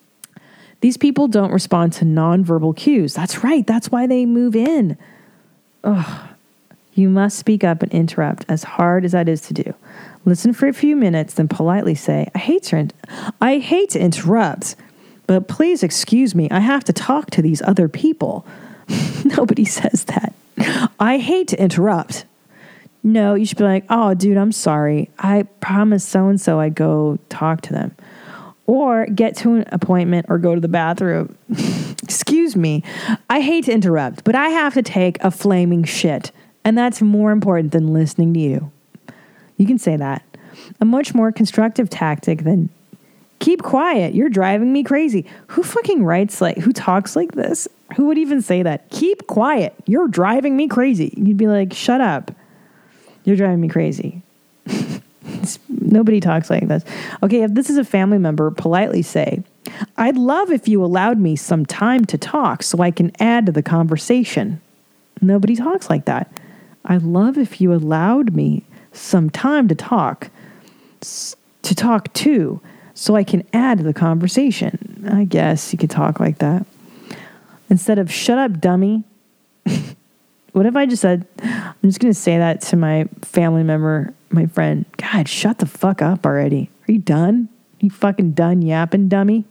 These people don't respond to nonverbal cues. That's right. That's why they move in. Ugh. You must speak up and interrupt, as hard as that is to do. Listen for a few minutes, then politely say, I hate to, I hate to interrupt, but please excuse me. I have to talk to these other people. Nobody says that. I hate to interrupt. No, you should be like, oh, dude, I'm sorry. I promised so-and-so I'd go talk to them. Or get to an appointment or go to the bathroom. Excuse me. I hate to interrupt, but I have to take a flaming shit. And that's more important than listening to you. You can say that. A much more constructive tactic than keep quiet, you're driving me crazy. Who fucking writes like, who talks like this? Who would even say that? Keep quiet, you're driving me crazy. You'd be like, shut up. You're driving me crazy. Nobody talks like this. Okay, if this is a family member, politely say, I'd love if you allowed me some time to talk so I can add to the conversation. Nobody talks like that. I'd love if you allowed me some time to talk, to talk to, so I can add to the conversation. I guess you could talk like that. Instead of shut up, dummy. What if I just said, I'm just going to say that to my family member, my friend. God, shut the fuck up already. Are you done? Are you fucking done yapping, dummy?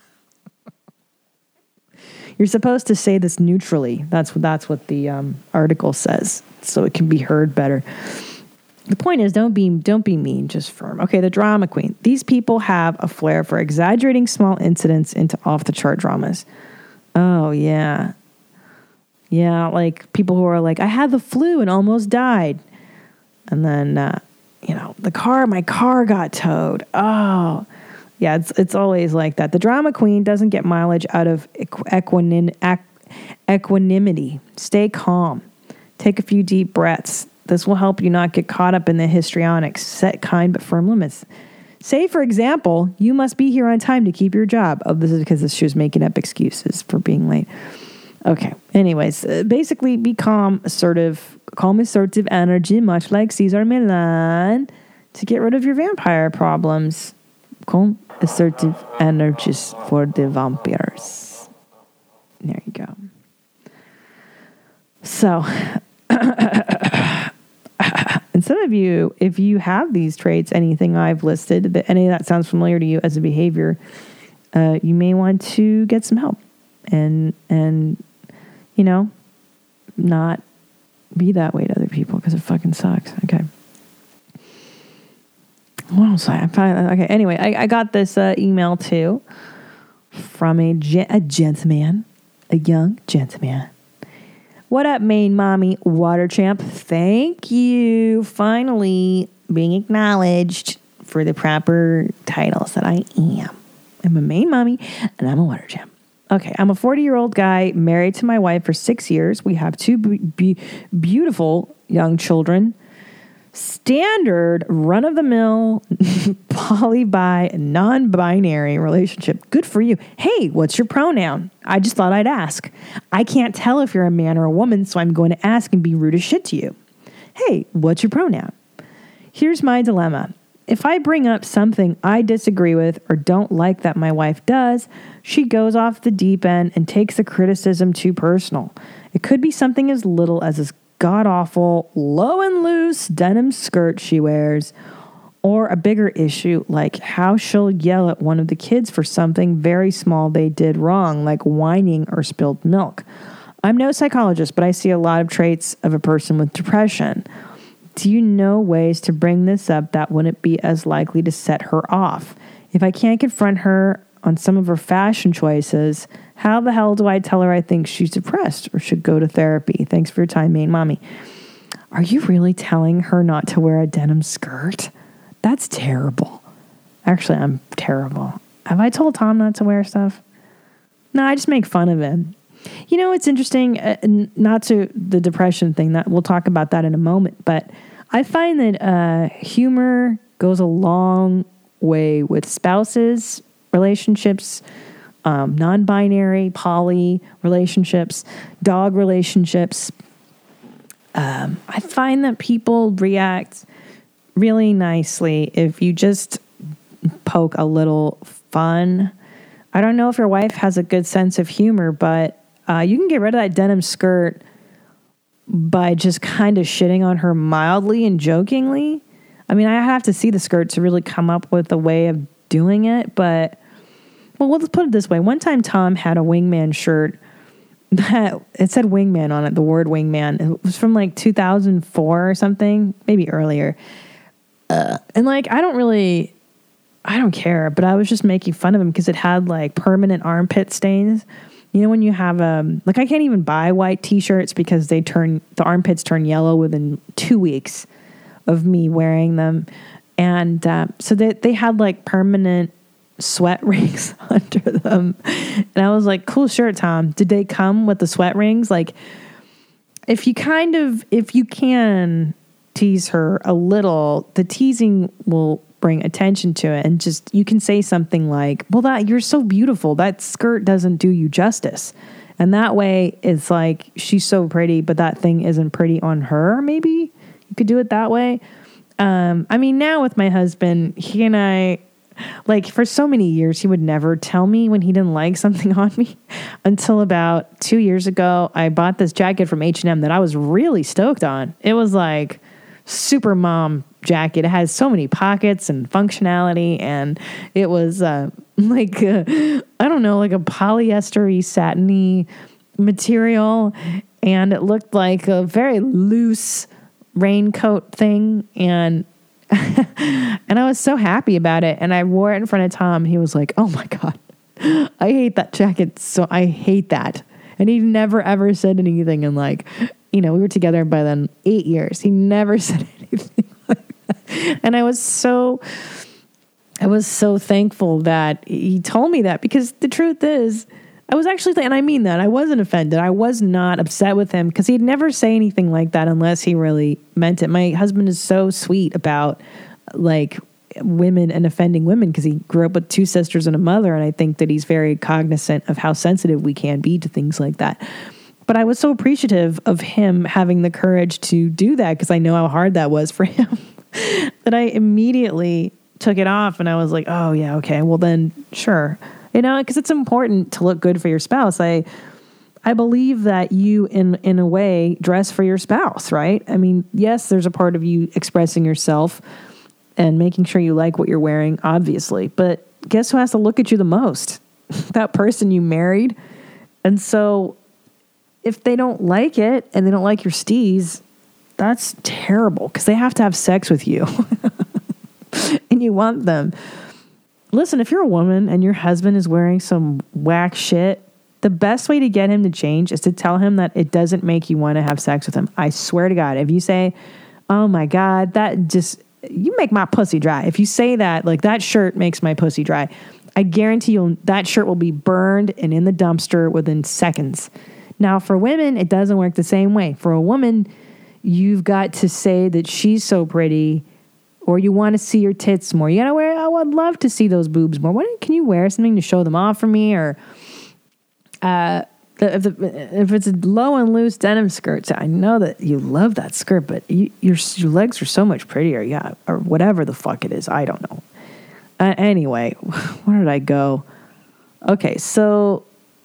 You're supposed to say this neutrally. That's what that's what the um, article says, so it can be heard better. The point is, don't be don't be mean, just firm. Okay, the drama queen. These people have a flair for exaggerating small incidents into off-the-chart dramas. Oh, yeah. Yeah, like people who are like, I had the flu and almost died. And then, uh, you know, the car, my car got towed. Oh, yeah, it's it's always like that. The drama queen doesn't get mileage out of equanin, equanimity. Stay calm. Take a few deep breaths. This will help you not get caught up in the histrionics. Set kind but firm limits. Say, for example, you must be here on time to keep your job. Oh, this is because she was making up excuses for being late. Okay. Anyways, uh, basically be calm, assertive, calm, assertive energy, much like Cesar Millan, to get rid of your vampire problems. Calm, assertive energies for the vampires. There you go. So, and some of you, if you have these traits, anything I've listed, that any of that sounds familiar to you as a behavior, uh, you may want to get some help and, and, you know, not be that way to other people because it fucking sucks. Okay. What else? I find, okay. Anyway, I, I got this uh, email too from a, ge- a gentleman, a young gentleman. What up, Maine Mommy Water Champ? Thank you. Finally being acknowledged for the proper titles that I am. I'm a Maine Mommy and I'm a Water Champ. Okay, I'm a forty-year-old guy married to my wife for six years. We have two be- be- beautiful young children. Standard run-of-the-mill poly-bi non-binary relationship. Good for you. Hey, what's your pronoun? I just thought I'd ask. I can't tell if you're a man or a woman, so I'm going to ask and be rude as shit to you. Hey, what's your pronoun? Here's my dilemma. If I bring up something I disagree with or don't like that my wife does, she goes off the deep end and takes the criticism too personal. It could be something as little as this god-awful, low and loose denim skirt she wears, or a bigger issue like how she'll yell at one of the kids for something very small they did wrong, like whining or spilled milk. I'm no psychologist, but I see a lot of traits of a person with depression. Do you know ways to bring this up that wouldn't be as likely to set her off? If I can't confront her on some of her fashion choices, how the hell do I tell her I think she's depressed or should go to therapy? Thanks for your time, Maine Mommy. Are you really telling her not to wear a denim skirt? That's terrible. Actually, I'm terrible. Have I told Tom not to wear stuff? No, I just make fun of him. You know, it's interesting, uh, not to the depression thing, that we'll talk about that in a moment, but I find that uh, humor goes a long way with spouses, relationships, um, non-binary, poly relationships, dog relationships. Um, I find that people react really nicely if you just poke a little fun. I don't know if your wife has a good sense of humor, but uh, you can get rid of that denim skirt by just kind of shitting on her mildly and jokingly. I mean, I have to see the skirt to really come up with a way of doing it, but, well, let's put it this way. One time Tom had a wingman shirt that, it said wingman on it, the word wingman. It was from like two thousand four or something, maybe earlier. Uh, and like, I don't really, I don't care, but I was just making fun of him because it had like permanent armpit stains. You know, when you have, um, like I can't even buy white t-shirts because they turn, the armpits turn yellow within two weeks of me wearing them. And uh, so they, they had like permanent sweat rings under them. And I was like, cool shirt, Tom. Did they come with the sweat rings? Like, if you kind of, if you can tease her a little, the teasing will bring attention to it. And just, you can say something like, well, that you're so beautiful. That skirt doesn't do you justice. And that way it's like, she's so pretty, but that thing isn't pretty on her. Maybe you could do it that way. Um, I mean, now with my husband, he and I, like for so many years, he would never tell me when he didn't like something on me until about two years ago. I bought this jacket from H and M that I was really stoked on. It was like super mom jacket. It has so many pockets and functionality. And it was uh, like, uh, I don't know, like a polyester-y, satiny material. And it looked like a very loose raincoat thing. And and I was so happy about it. And I wore it in front of Tom. He was like, oh my God, I hate that jacket. So I hate that. And he never, ever said anything. And like, you know, we were together by then eight years. He never said anything like that. And I was so, I was so thankful that he told me that, because the truth is, I was actually, and I mean that, I wasn't offended. I was not upset with him, because he'd never say anything like that unless he really meant it. My husband is so sweet about like women and offending women, because he grew up with two sisters and a mother. And I think that he's very cognizant of how sensitive we can be to things like that. But I was so appreciative of him having the courage to do that, because I know how hard that was for him, that I immediately took it off. And I was like, oh yeah, okay, well then sure. You know, because it's important to look good for your spouse. I I believe that you, in in a way, dress for your spouse, right? I mean, yes, there's a part of you expressing yourself and making sure you like what you're wearing, obviously. But guess who has to look at you the most? That person you married. And so if they don't like it and they don't like your steez, that's terrible, because they have to have sex with you. And you want them. Listen, if you're a woman and your husband is wearing some whack shit, the best way to get him to change is to tell him that it doesn't make you want to have sex with him. I swear to God, if you say, oh my God, that just, you make my pussy dry. If you say that, like, that shirt makes my pussy dry, I guarantee you that shirt will be burned and in the dumpster within seconds. Now, for women, it doesn't work the same way. For a woman, you've got to say that she's so pretty, or you want to see your tits more. You gotta wear, I would love to see those boobs more. Why don't, can you wear something to show them off for me? Or uh, if, the, if it's a low and loose denim skirt, I know that you love that skirt, but you, your, your legs are so much prettier. Yeah, or whatever the fuck it is. I don't know. Uh, anyway, where did I go? Okay, so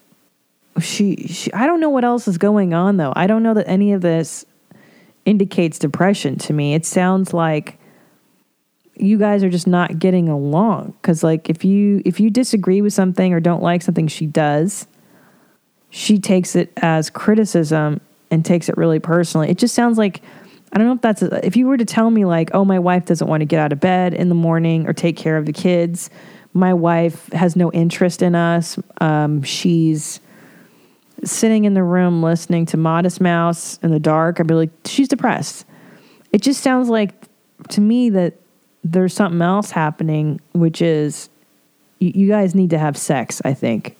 she, she, I don't know what else is going on though. I don't know that any of this indicates depression to me. It sounds like you guys are just not getting along. Because like if you if you disagree with something or don't like something she does, she takes it as criticism and takes it really personally. It just sounds like, I don't know if that's a, if you were to tell me like, oh, my wife doesn't want to get out of bed in the morning or take care of the kids, my wife has no interest in us, um, she's sitting in the room listening to Modest Mouse in the dark, I'd be like, she's depressed. It just sounds like to me that there's something else happening, which is you, you guys need to have sex, I think.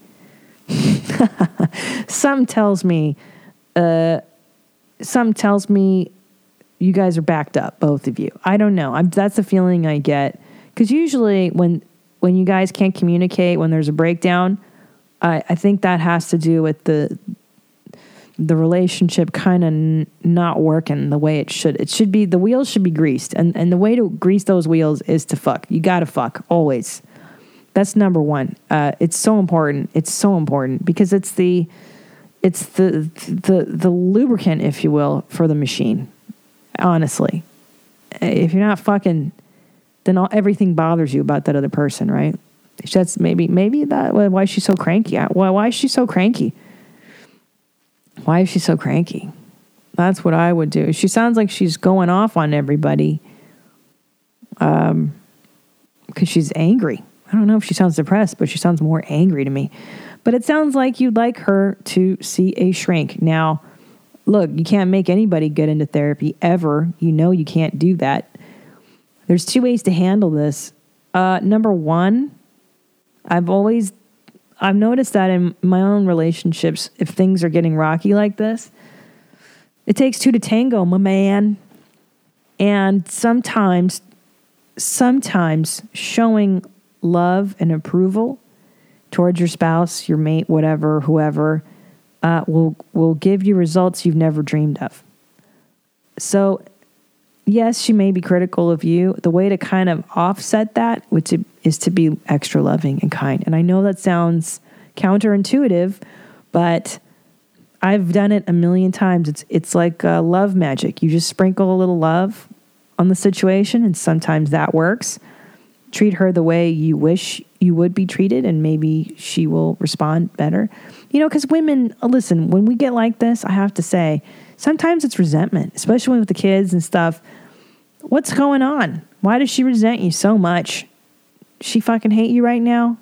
Some tells me, uh, some tells me you guys are backed up, both of you. I don't know. I'm, that's the feeling I get. Because usually when when you guys can't communicate, when there's a breakdown, I, I think that has to do with the the relationship kind of n- not working the way it should. It should be, the wheels should be greased. And, and the way to grease those wheels is to fuck. You got to fuck, always. That's number one. Uh, it's so important. It's so important because it's the, it's the, the, the lubricant, if you will, for the machine. Honestly. If you're not fucking, then all, everything bothers you about that other person, right? That's maybe, maybe that, why is she so cranky? Why, why is she so cranky? Why is she so cranky? That's what I would do. She sounds like she's going off on everybody um, because she's angry. I don't know if she sounds depressed, but she sounds more angry to me. But it sounds like you'd like her to see a shrink. Now, look, you can't make anybody get into therapy ever. You know you can't do that. There's two ways to handle this. Uh, number one, I've always, I've noticed that in my own relationships, if things are getting rocky like this, it takes two to tango, my man. And sometimes, sometimes showing love and approval towards your spouse, your mate, whatever, whoever, uh, will will give you results you've never dreamed of. So, yes, she may be critical of you. The way to kind of offset that which is to be extra loving and kind. And I know that sounds counterintuitive, but I've done it a million times. It's it's like uh, love magic. You just sprinkle a little love on the situation, and sometimes that works. Treat her the way you wish you would be treated, and maybe she will respond better. You know, because women, listen, when we get like this, I have to say, sometimes it's resentment, especially with the kids and stuff. What's going on? Why does she resent you so much? She fucking hate you right now?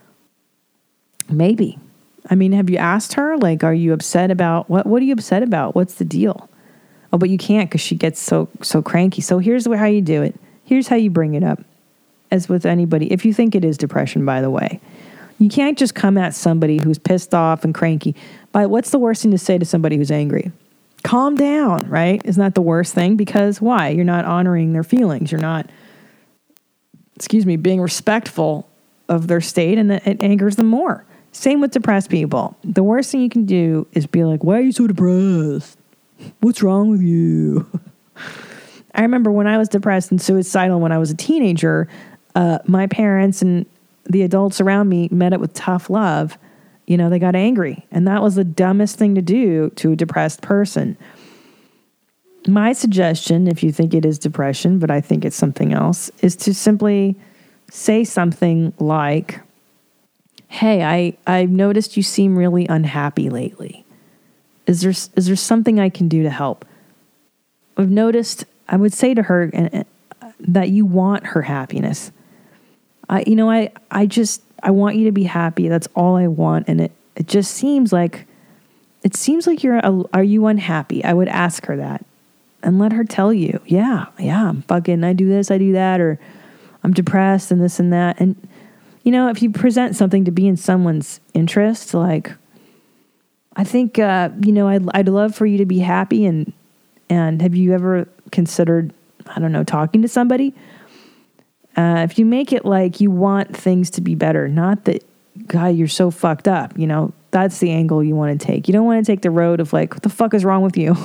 Maybe. I mean, have you asked her? Like, are you upset about, what What are you upset about? What's the deal? Oh, but you can't because she gets so so cranky. So here's how you do it. Here's how you bring it up. As with anybody, if you think it is depression, by the way, you can't just come at somebody who's pissed off and cranky. But what's the worst thing to say to somebody who's angry? Calm down, right? Isn't that the worst thing? Because why? You're not honoring their feelings. You're not, excuse me, being respectful of their state, and it angers them more. Same with depressed people. The worst thing you can do is be like, why are you so depressed? What's wrong with you? I remember when I was depressed and suicidal when I was a teenager, uh, my parents and the adults around me met it with tough love. You know, they got angry. And that was the dumbest thing to do to a depressed person. My suggestion, if you think it is depression, but I think it's something else, is to simply say something like, hey, I, I've noticed you seem really unhappy lately. Is there, is there something I can do to help? I've noticed, I would say to her uh, that you want her happiness. I, you know, I, I just, I want you to be happy. That's all I want. And it, it just seems like, it seems like you're, a, are you unhappy? I would ask her that and let her tell you, yeah, yeah, I'm fucking, I do this, I do that, or I'm depressed and this and that. And, you know, if you present something to be in someone's interest, like, I think, uh, you know, I'd, I'd love for you to be happy. And, and have you ever considered, I don't know, talking to somebody? Uh, if you make it like you want things to be better, not that, God, you're so fucked up, you know, that's the angle you want to take. You don't want to take the road of like, what the fuck is wrong with you?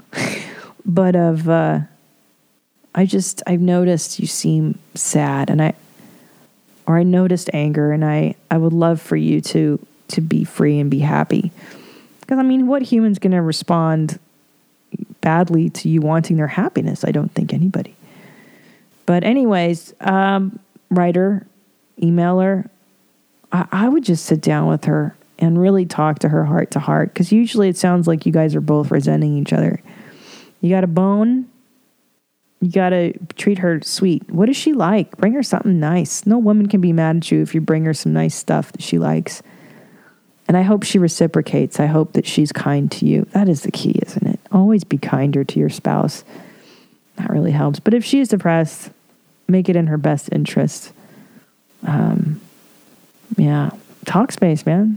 But of, uh, I just, I've noticed you seem sad, and I, or I noticed anger, and I, I would love for you to, to be free and be happy. Because I mean, what human's going to respond badly to you wanting their happiness? I don't think anybody. But anyways, um, writer, emailer, I, I would just sit down with her and really talk to her heart to heart. Because usually it sounds like you guys are both resenting each other. You got a bone. You got to treat her sweet. What does she like? Bring her something nice. No woman can be mad at you if you bring her some nice stuff that she likes. And I hope she reciprocates. I hope that she's kind to you. That is the key, isn't it? Always be kinder to your spouse. That really helps. But if she is depressed, make it in her best interest. Um, yeah. Talk space, man.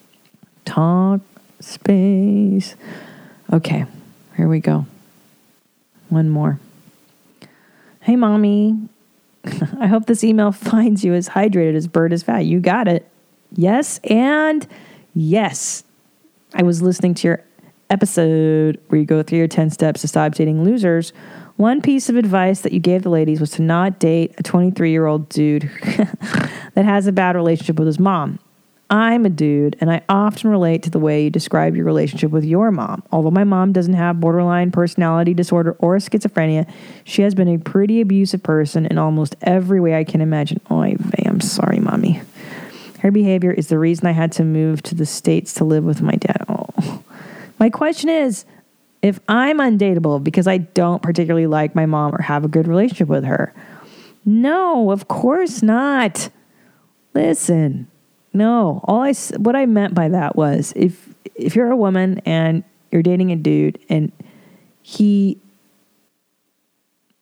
Talk space. Okay. Here we go. One more. Hey, mommy. I hope this email finds you as hydrated as Bird is fat. You got it. Yes and yes. I was listening to your episode where you go through your ten steps to stop dating losers. One piece of advice that you gave the ladies was to not date a twenty-three-year-old dude that has a bad relationship with his mom. I'm a dude, and I often relate to the way you describe your relationship with your mom. Although my mom doesn't have borderline personality disorder or schizophrenia, she has been a pretty abusive person in almost every way I can imagine. Oy vey, I'm sorry, mommy. Her behavior is the reason I had to move to the States to live with my dad. Oh. My question is, if I'm undateable because I don't particularly like my mom or have a good relationship with her? No, of course not. Listen, no. All I what I meant by that was if if you're a woman and you're dating a dude and he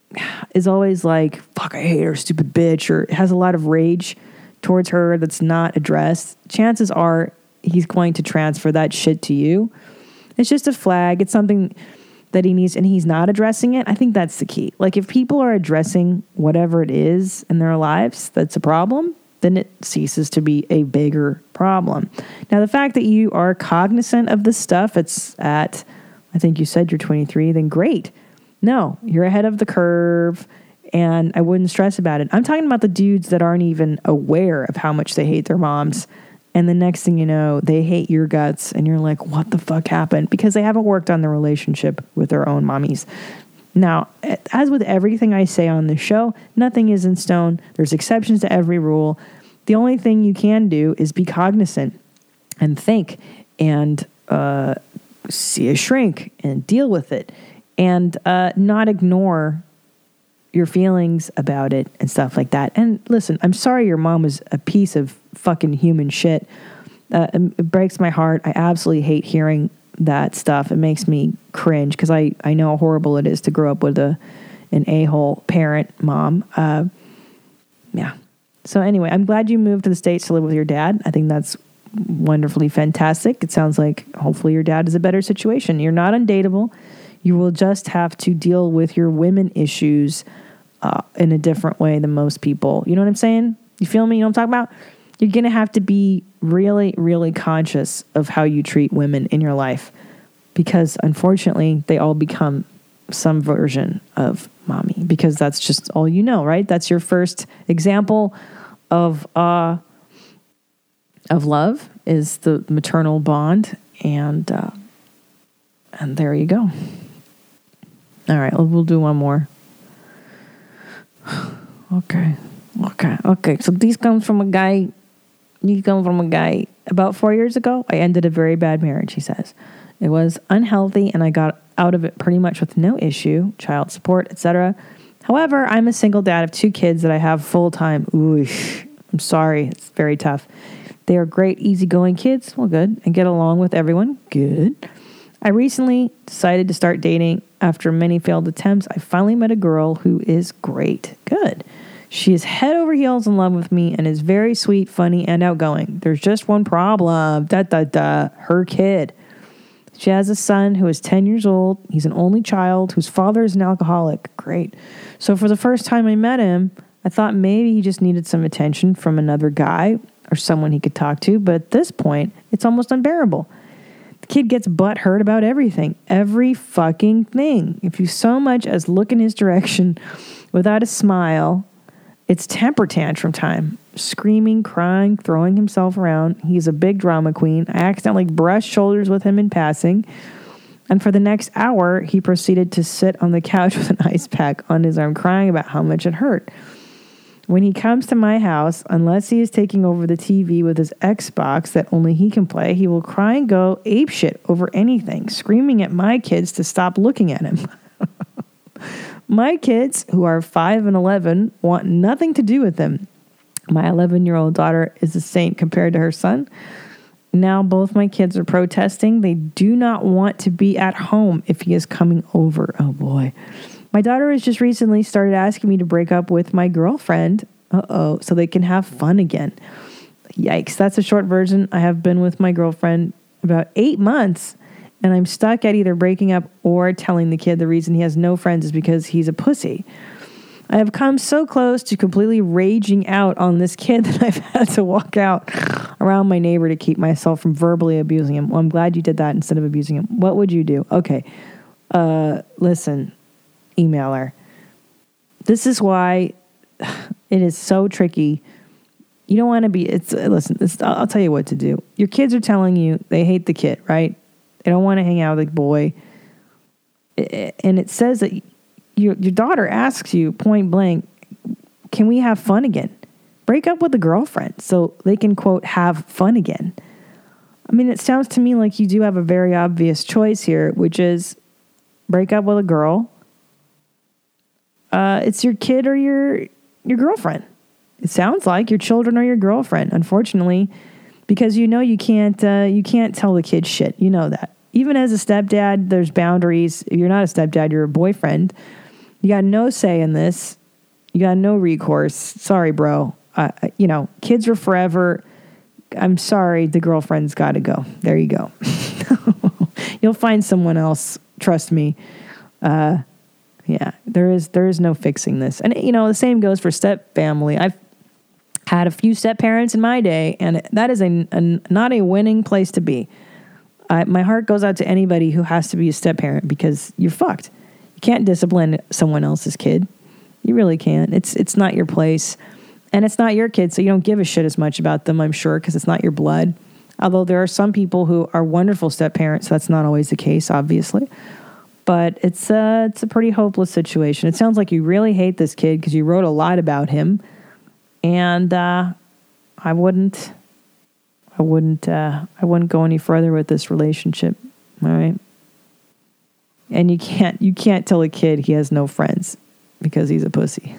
is always like, fuck, I hate her, stupid bitch, or has a lot of rage towards her that's not addressed, chances are he's going to transfer that shit to you. It's just a flag. It's something that he needs, and he's not addressing it. I think that's the key. Like, if people are addressing whatever it is in their lives that's a problem, then it ceases to be a bigger problem. Now, the fact that you are cognizant of this stuff, it's at, I think you said you're twenty-three, then great. No, you're ahead of the curve, and I wouldn't stress about it. I'm talking about the dudes that aren't even aware of how much they hate their moms. And the next thing you know, they hate your guts, and you're like, what the fuck happened? Because they haven't worked on the relationship with their own mommies. Now, as with everything I say on this show, nothing is in stone. There's exceptions to every rule. The only thing you can do is be cognizant and think and uh, see a shrink and deal with it, and uh, not ignore your feelings about it and stuff like that. And listen, I'm sorry your mom was a piece of fucking human shit. Uh, it breaks my heart. I absolutely hate hearing that stuff. It makes me cringe because I, I know how horrible it is to grow up with a an a-hole parent mom. Uh, yeah. So anyway, I'm glad you moved to the States to live with your dad. I think that's wonderfully fantastic. It sounds like hopefully your dad is a better situation. You're not undateable. You will just have to deal with your women issues uh, in a different way than most people. You know what I'm saying? You feel me? You know what I'm talking about? You're going to have to be really, really conscious of how you treat women in your life, because unfortunately they all become some version of mommy, because that's just all you know, right? That's your first example of uh, of love, is the maternal bond, and uh, and there you go. All right, we'll do one more. Okay, okay, okay. So these comes from a guy. These come from a guy. About four years ago, I ended a very bad marriage, he says. It was unhealthy, and I got out of it pretty much with no issue, child support, et cetera. However, I'm a single dad of two kids that I have full time. Ooh, I'm sorry, it's very tough. They are great, easygoing kids. Well, good, and get along with everyone. Good. I recently decided to start dating. After many failed attempts, I finally met a girl who is great. Good. She is head over heels in love with me and is very sweet, funny, and outgoing. There's just one problem. Da, da, da. Her kid. She has a son who is ten years old. He's an only child whose father is an alcoholic. Great. So for the first time I met him, I thought maybe he just needed some attention from another guy or someone he could talk to. But at this point, it's almost unbearable. The kid gets butthurt about everything. Every fucking thing. If you so much as look in his direction without a smile, it's temper tantrum time. Screaming, crying, throwing himself around. He's a big drama queen. I accidentally brushed shoulders with him in passing. And for the next hour, he proceeded to sit on the couch with an ice pack on his arm, crying about how much it hurt. When he comes to my house, unless he is taking over the T V with his Xbox that only he can play, he will cry and go apeshit over anything, screaming at my kids to stop looking at him. My kids, who are five and eleven, want nothing to do with him. My eleven-year-old daughter is a saint compared to her son. Now both my kids are protesting. They do not want to be at home if he is coming over. Oh, boy. My daughter has just recently started asking me to break up with my girlfriend. Uh-oh. So they can have fun again. Yikes. That's a short version. I have been with my girlfriend about eight months. And I'm stuck at either breaking up or telling the kid the reason he has no friends is because he's a pussy. I have come so close to completely raging out on this kid that I've had to walk out around my neighbor to keep myself from verbally abusing him. Well, I'm glad you did that instead of abusing him. What would you do? Okay. Uh, listen, emailer. This is why it is so tricky. You don't want to be, it's, listen, it's, I'll tell you what to do. Your kids are telling you they hate the kid, right? They don't want to hang out with a boy. And it says that your your daughter asks you point blank, can we have fun again? Break up with a girlfriend so they can, quote, have fun again. I mean, it sounds to me like you do have a very obvious choice here, which is break up with a girl. Uh, it's your kid or your your girlfriend. It sounds like your children or your girlfriend, unfortunately. Because you know you can't uh, you can't tell the kid shit. You know that. Even as a stepdad, there's boundaries. If you're not a stepdad, you're a boyfriend. You got no say in this. You got no recourse. Sorry, bro. Uh, you know, kids are forever. I'm sorry. The girlfriend's got to go. There you go. You'll find someone else. Trust me. Uh, yeah, there is there is no fixing this. And, you know, the same goes for step family. I've had a few step parents in my day, and that is a, a not a winning place to be. I, my heart goes out to anybody who has to be a step parent because you're fucked. You can't discipline someone else's kid. You really can't. It's it's not your place. And it's not your kid, so you don't give a shit as much about them, I'm sure, because it's not your blood. Although there are some people who are wonderful step parents, so that's not always the case, obviously. But it's a, it's a pretty hopeless situation. It sounds like you really hate this kid because you wrote a lot about him. And uh, I wouldn't, I wouldn't, uh, I wouldn't go any further with this relationship. All right. And you can't, you can't tell a kid he has no friends because he's a pussy.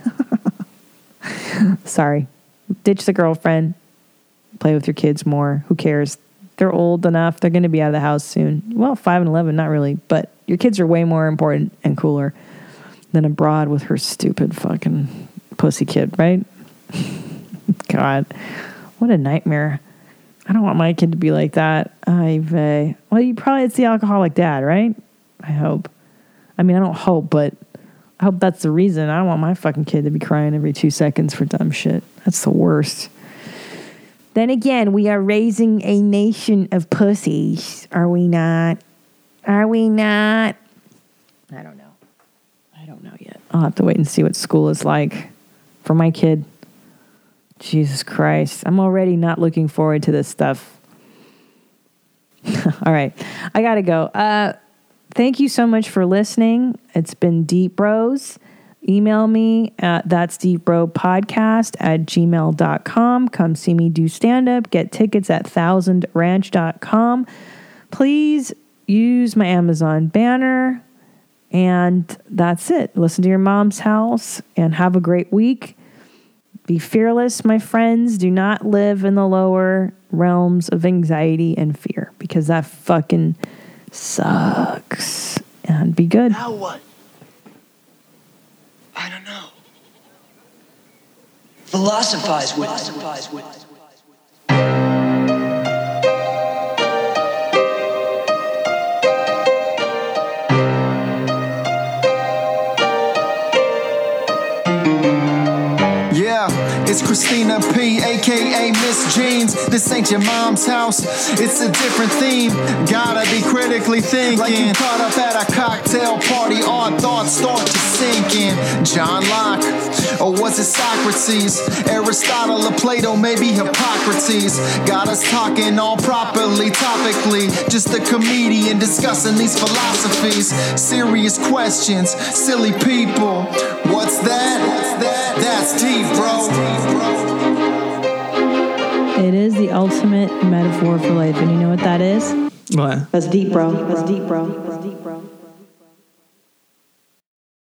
Sorry. Ditch the girlfriend. Play with your kids more. Who cares? They're old enough. They're going to be out of the house soon. Well, five and eleven, not really. But your kids are way more important and cooler than a broad with her stupid fucking pussy kid, right? God, what a nightmare. I don't want my kid to be like that. I've, uh, well, you probably, it's the alcoholic dad, right? I hope. I mean, I don't hope, but I hope that's the reason. I don't want my fucking kid to be crying every two seconds for dumb shit. That's the worst. Then again, we are raising a nation of pussies. Are we not? Are we not? I don't know. I don't know yet. I'll have to wait and see what school is like for my kid. Jesus Christ. I'm already not looking forward to this stuff. All right. I got to go. Uh, thank you so much for listening. It's been Deep Bros. Email me at that's deep bro podcast at gmail dot com. Come see me do stand-up. Get tickets at thousand ranch dot com. Please use my Amazon banner. And that's it. Listen to your mom's house and have a great week. Be fearless, my friends. Do not live in the lower realms of anxiety and fear because that fucking sucks. And be good. Now what? I don't know. Philosophize with Philosophize with It's Christina P, a k a. Miss Jeans. This ain't your mom's house. It's a different theme. Gotta be critically thinking. Like you caught up at a cocktail party, odd thoughts start to sink in. John Locke, or was it Socrates? Aristotle or Plato, maybe Hippocrates. Got us talking all properly, topically. Just a comedian discussing these philosophies. Serious questions, silly people. What's that? What's that? That's deep, bro. It is the ultimate metaphor for life. And you know what that is? What? That's deep, bro. That's deep, bro. That's deep, bro.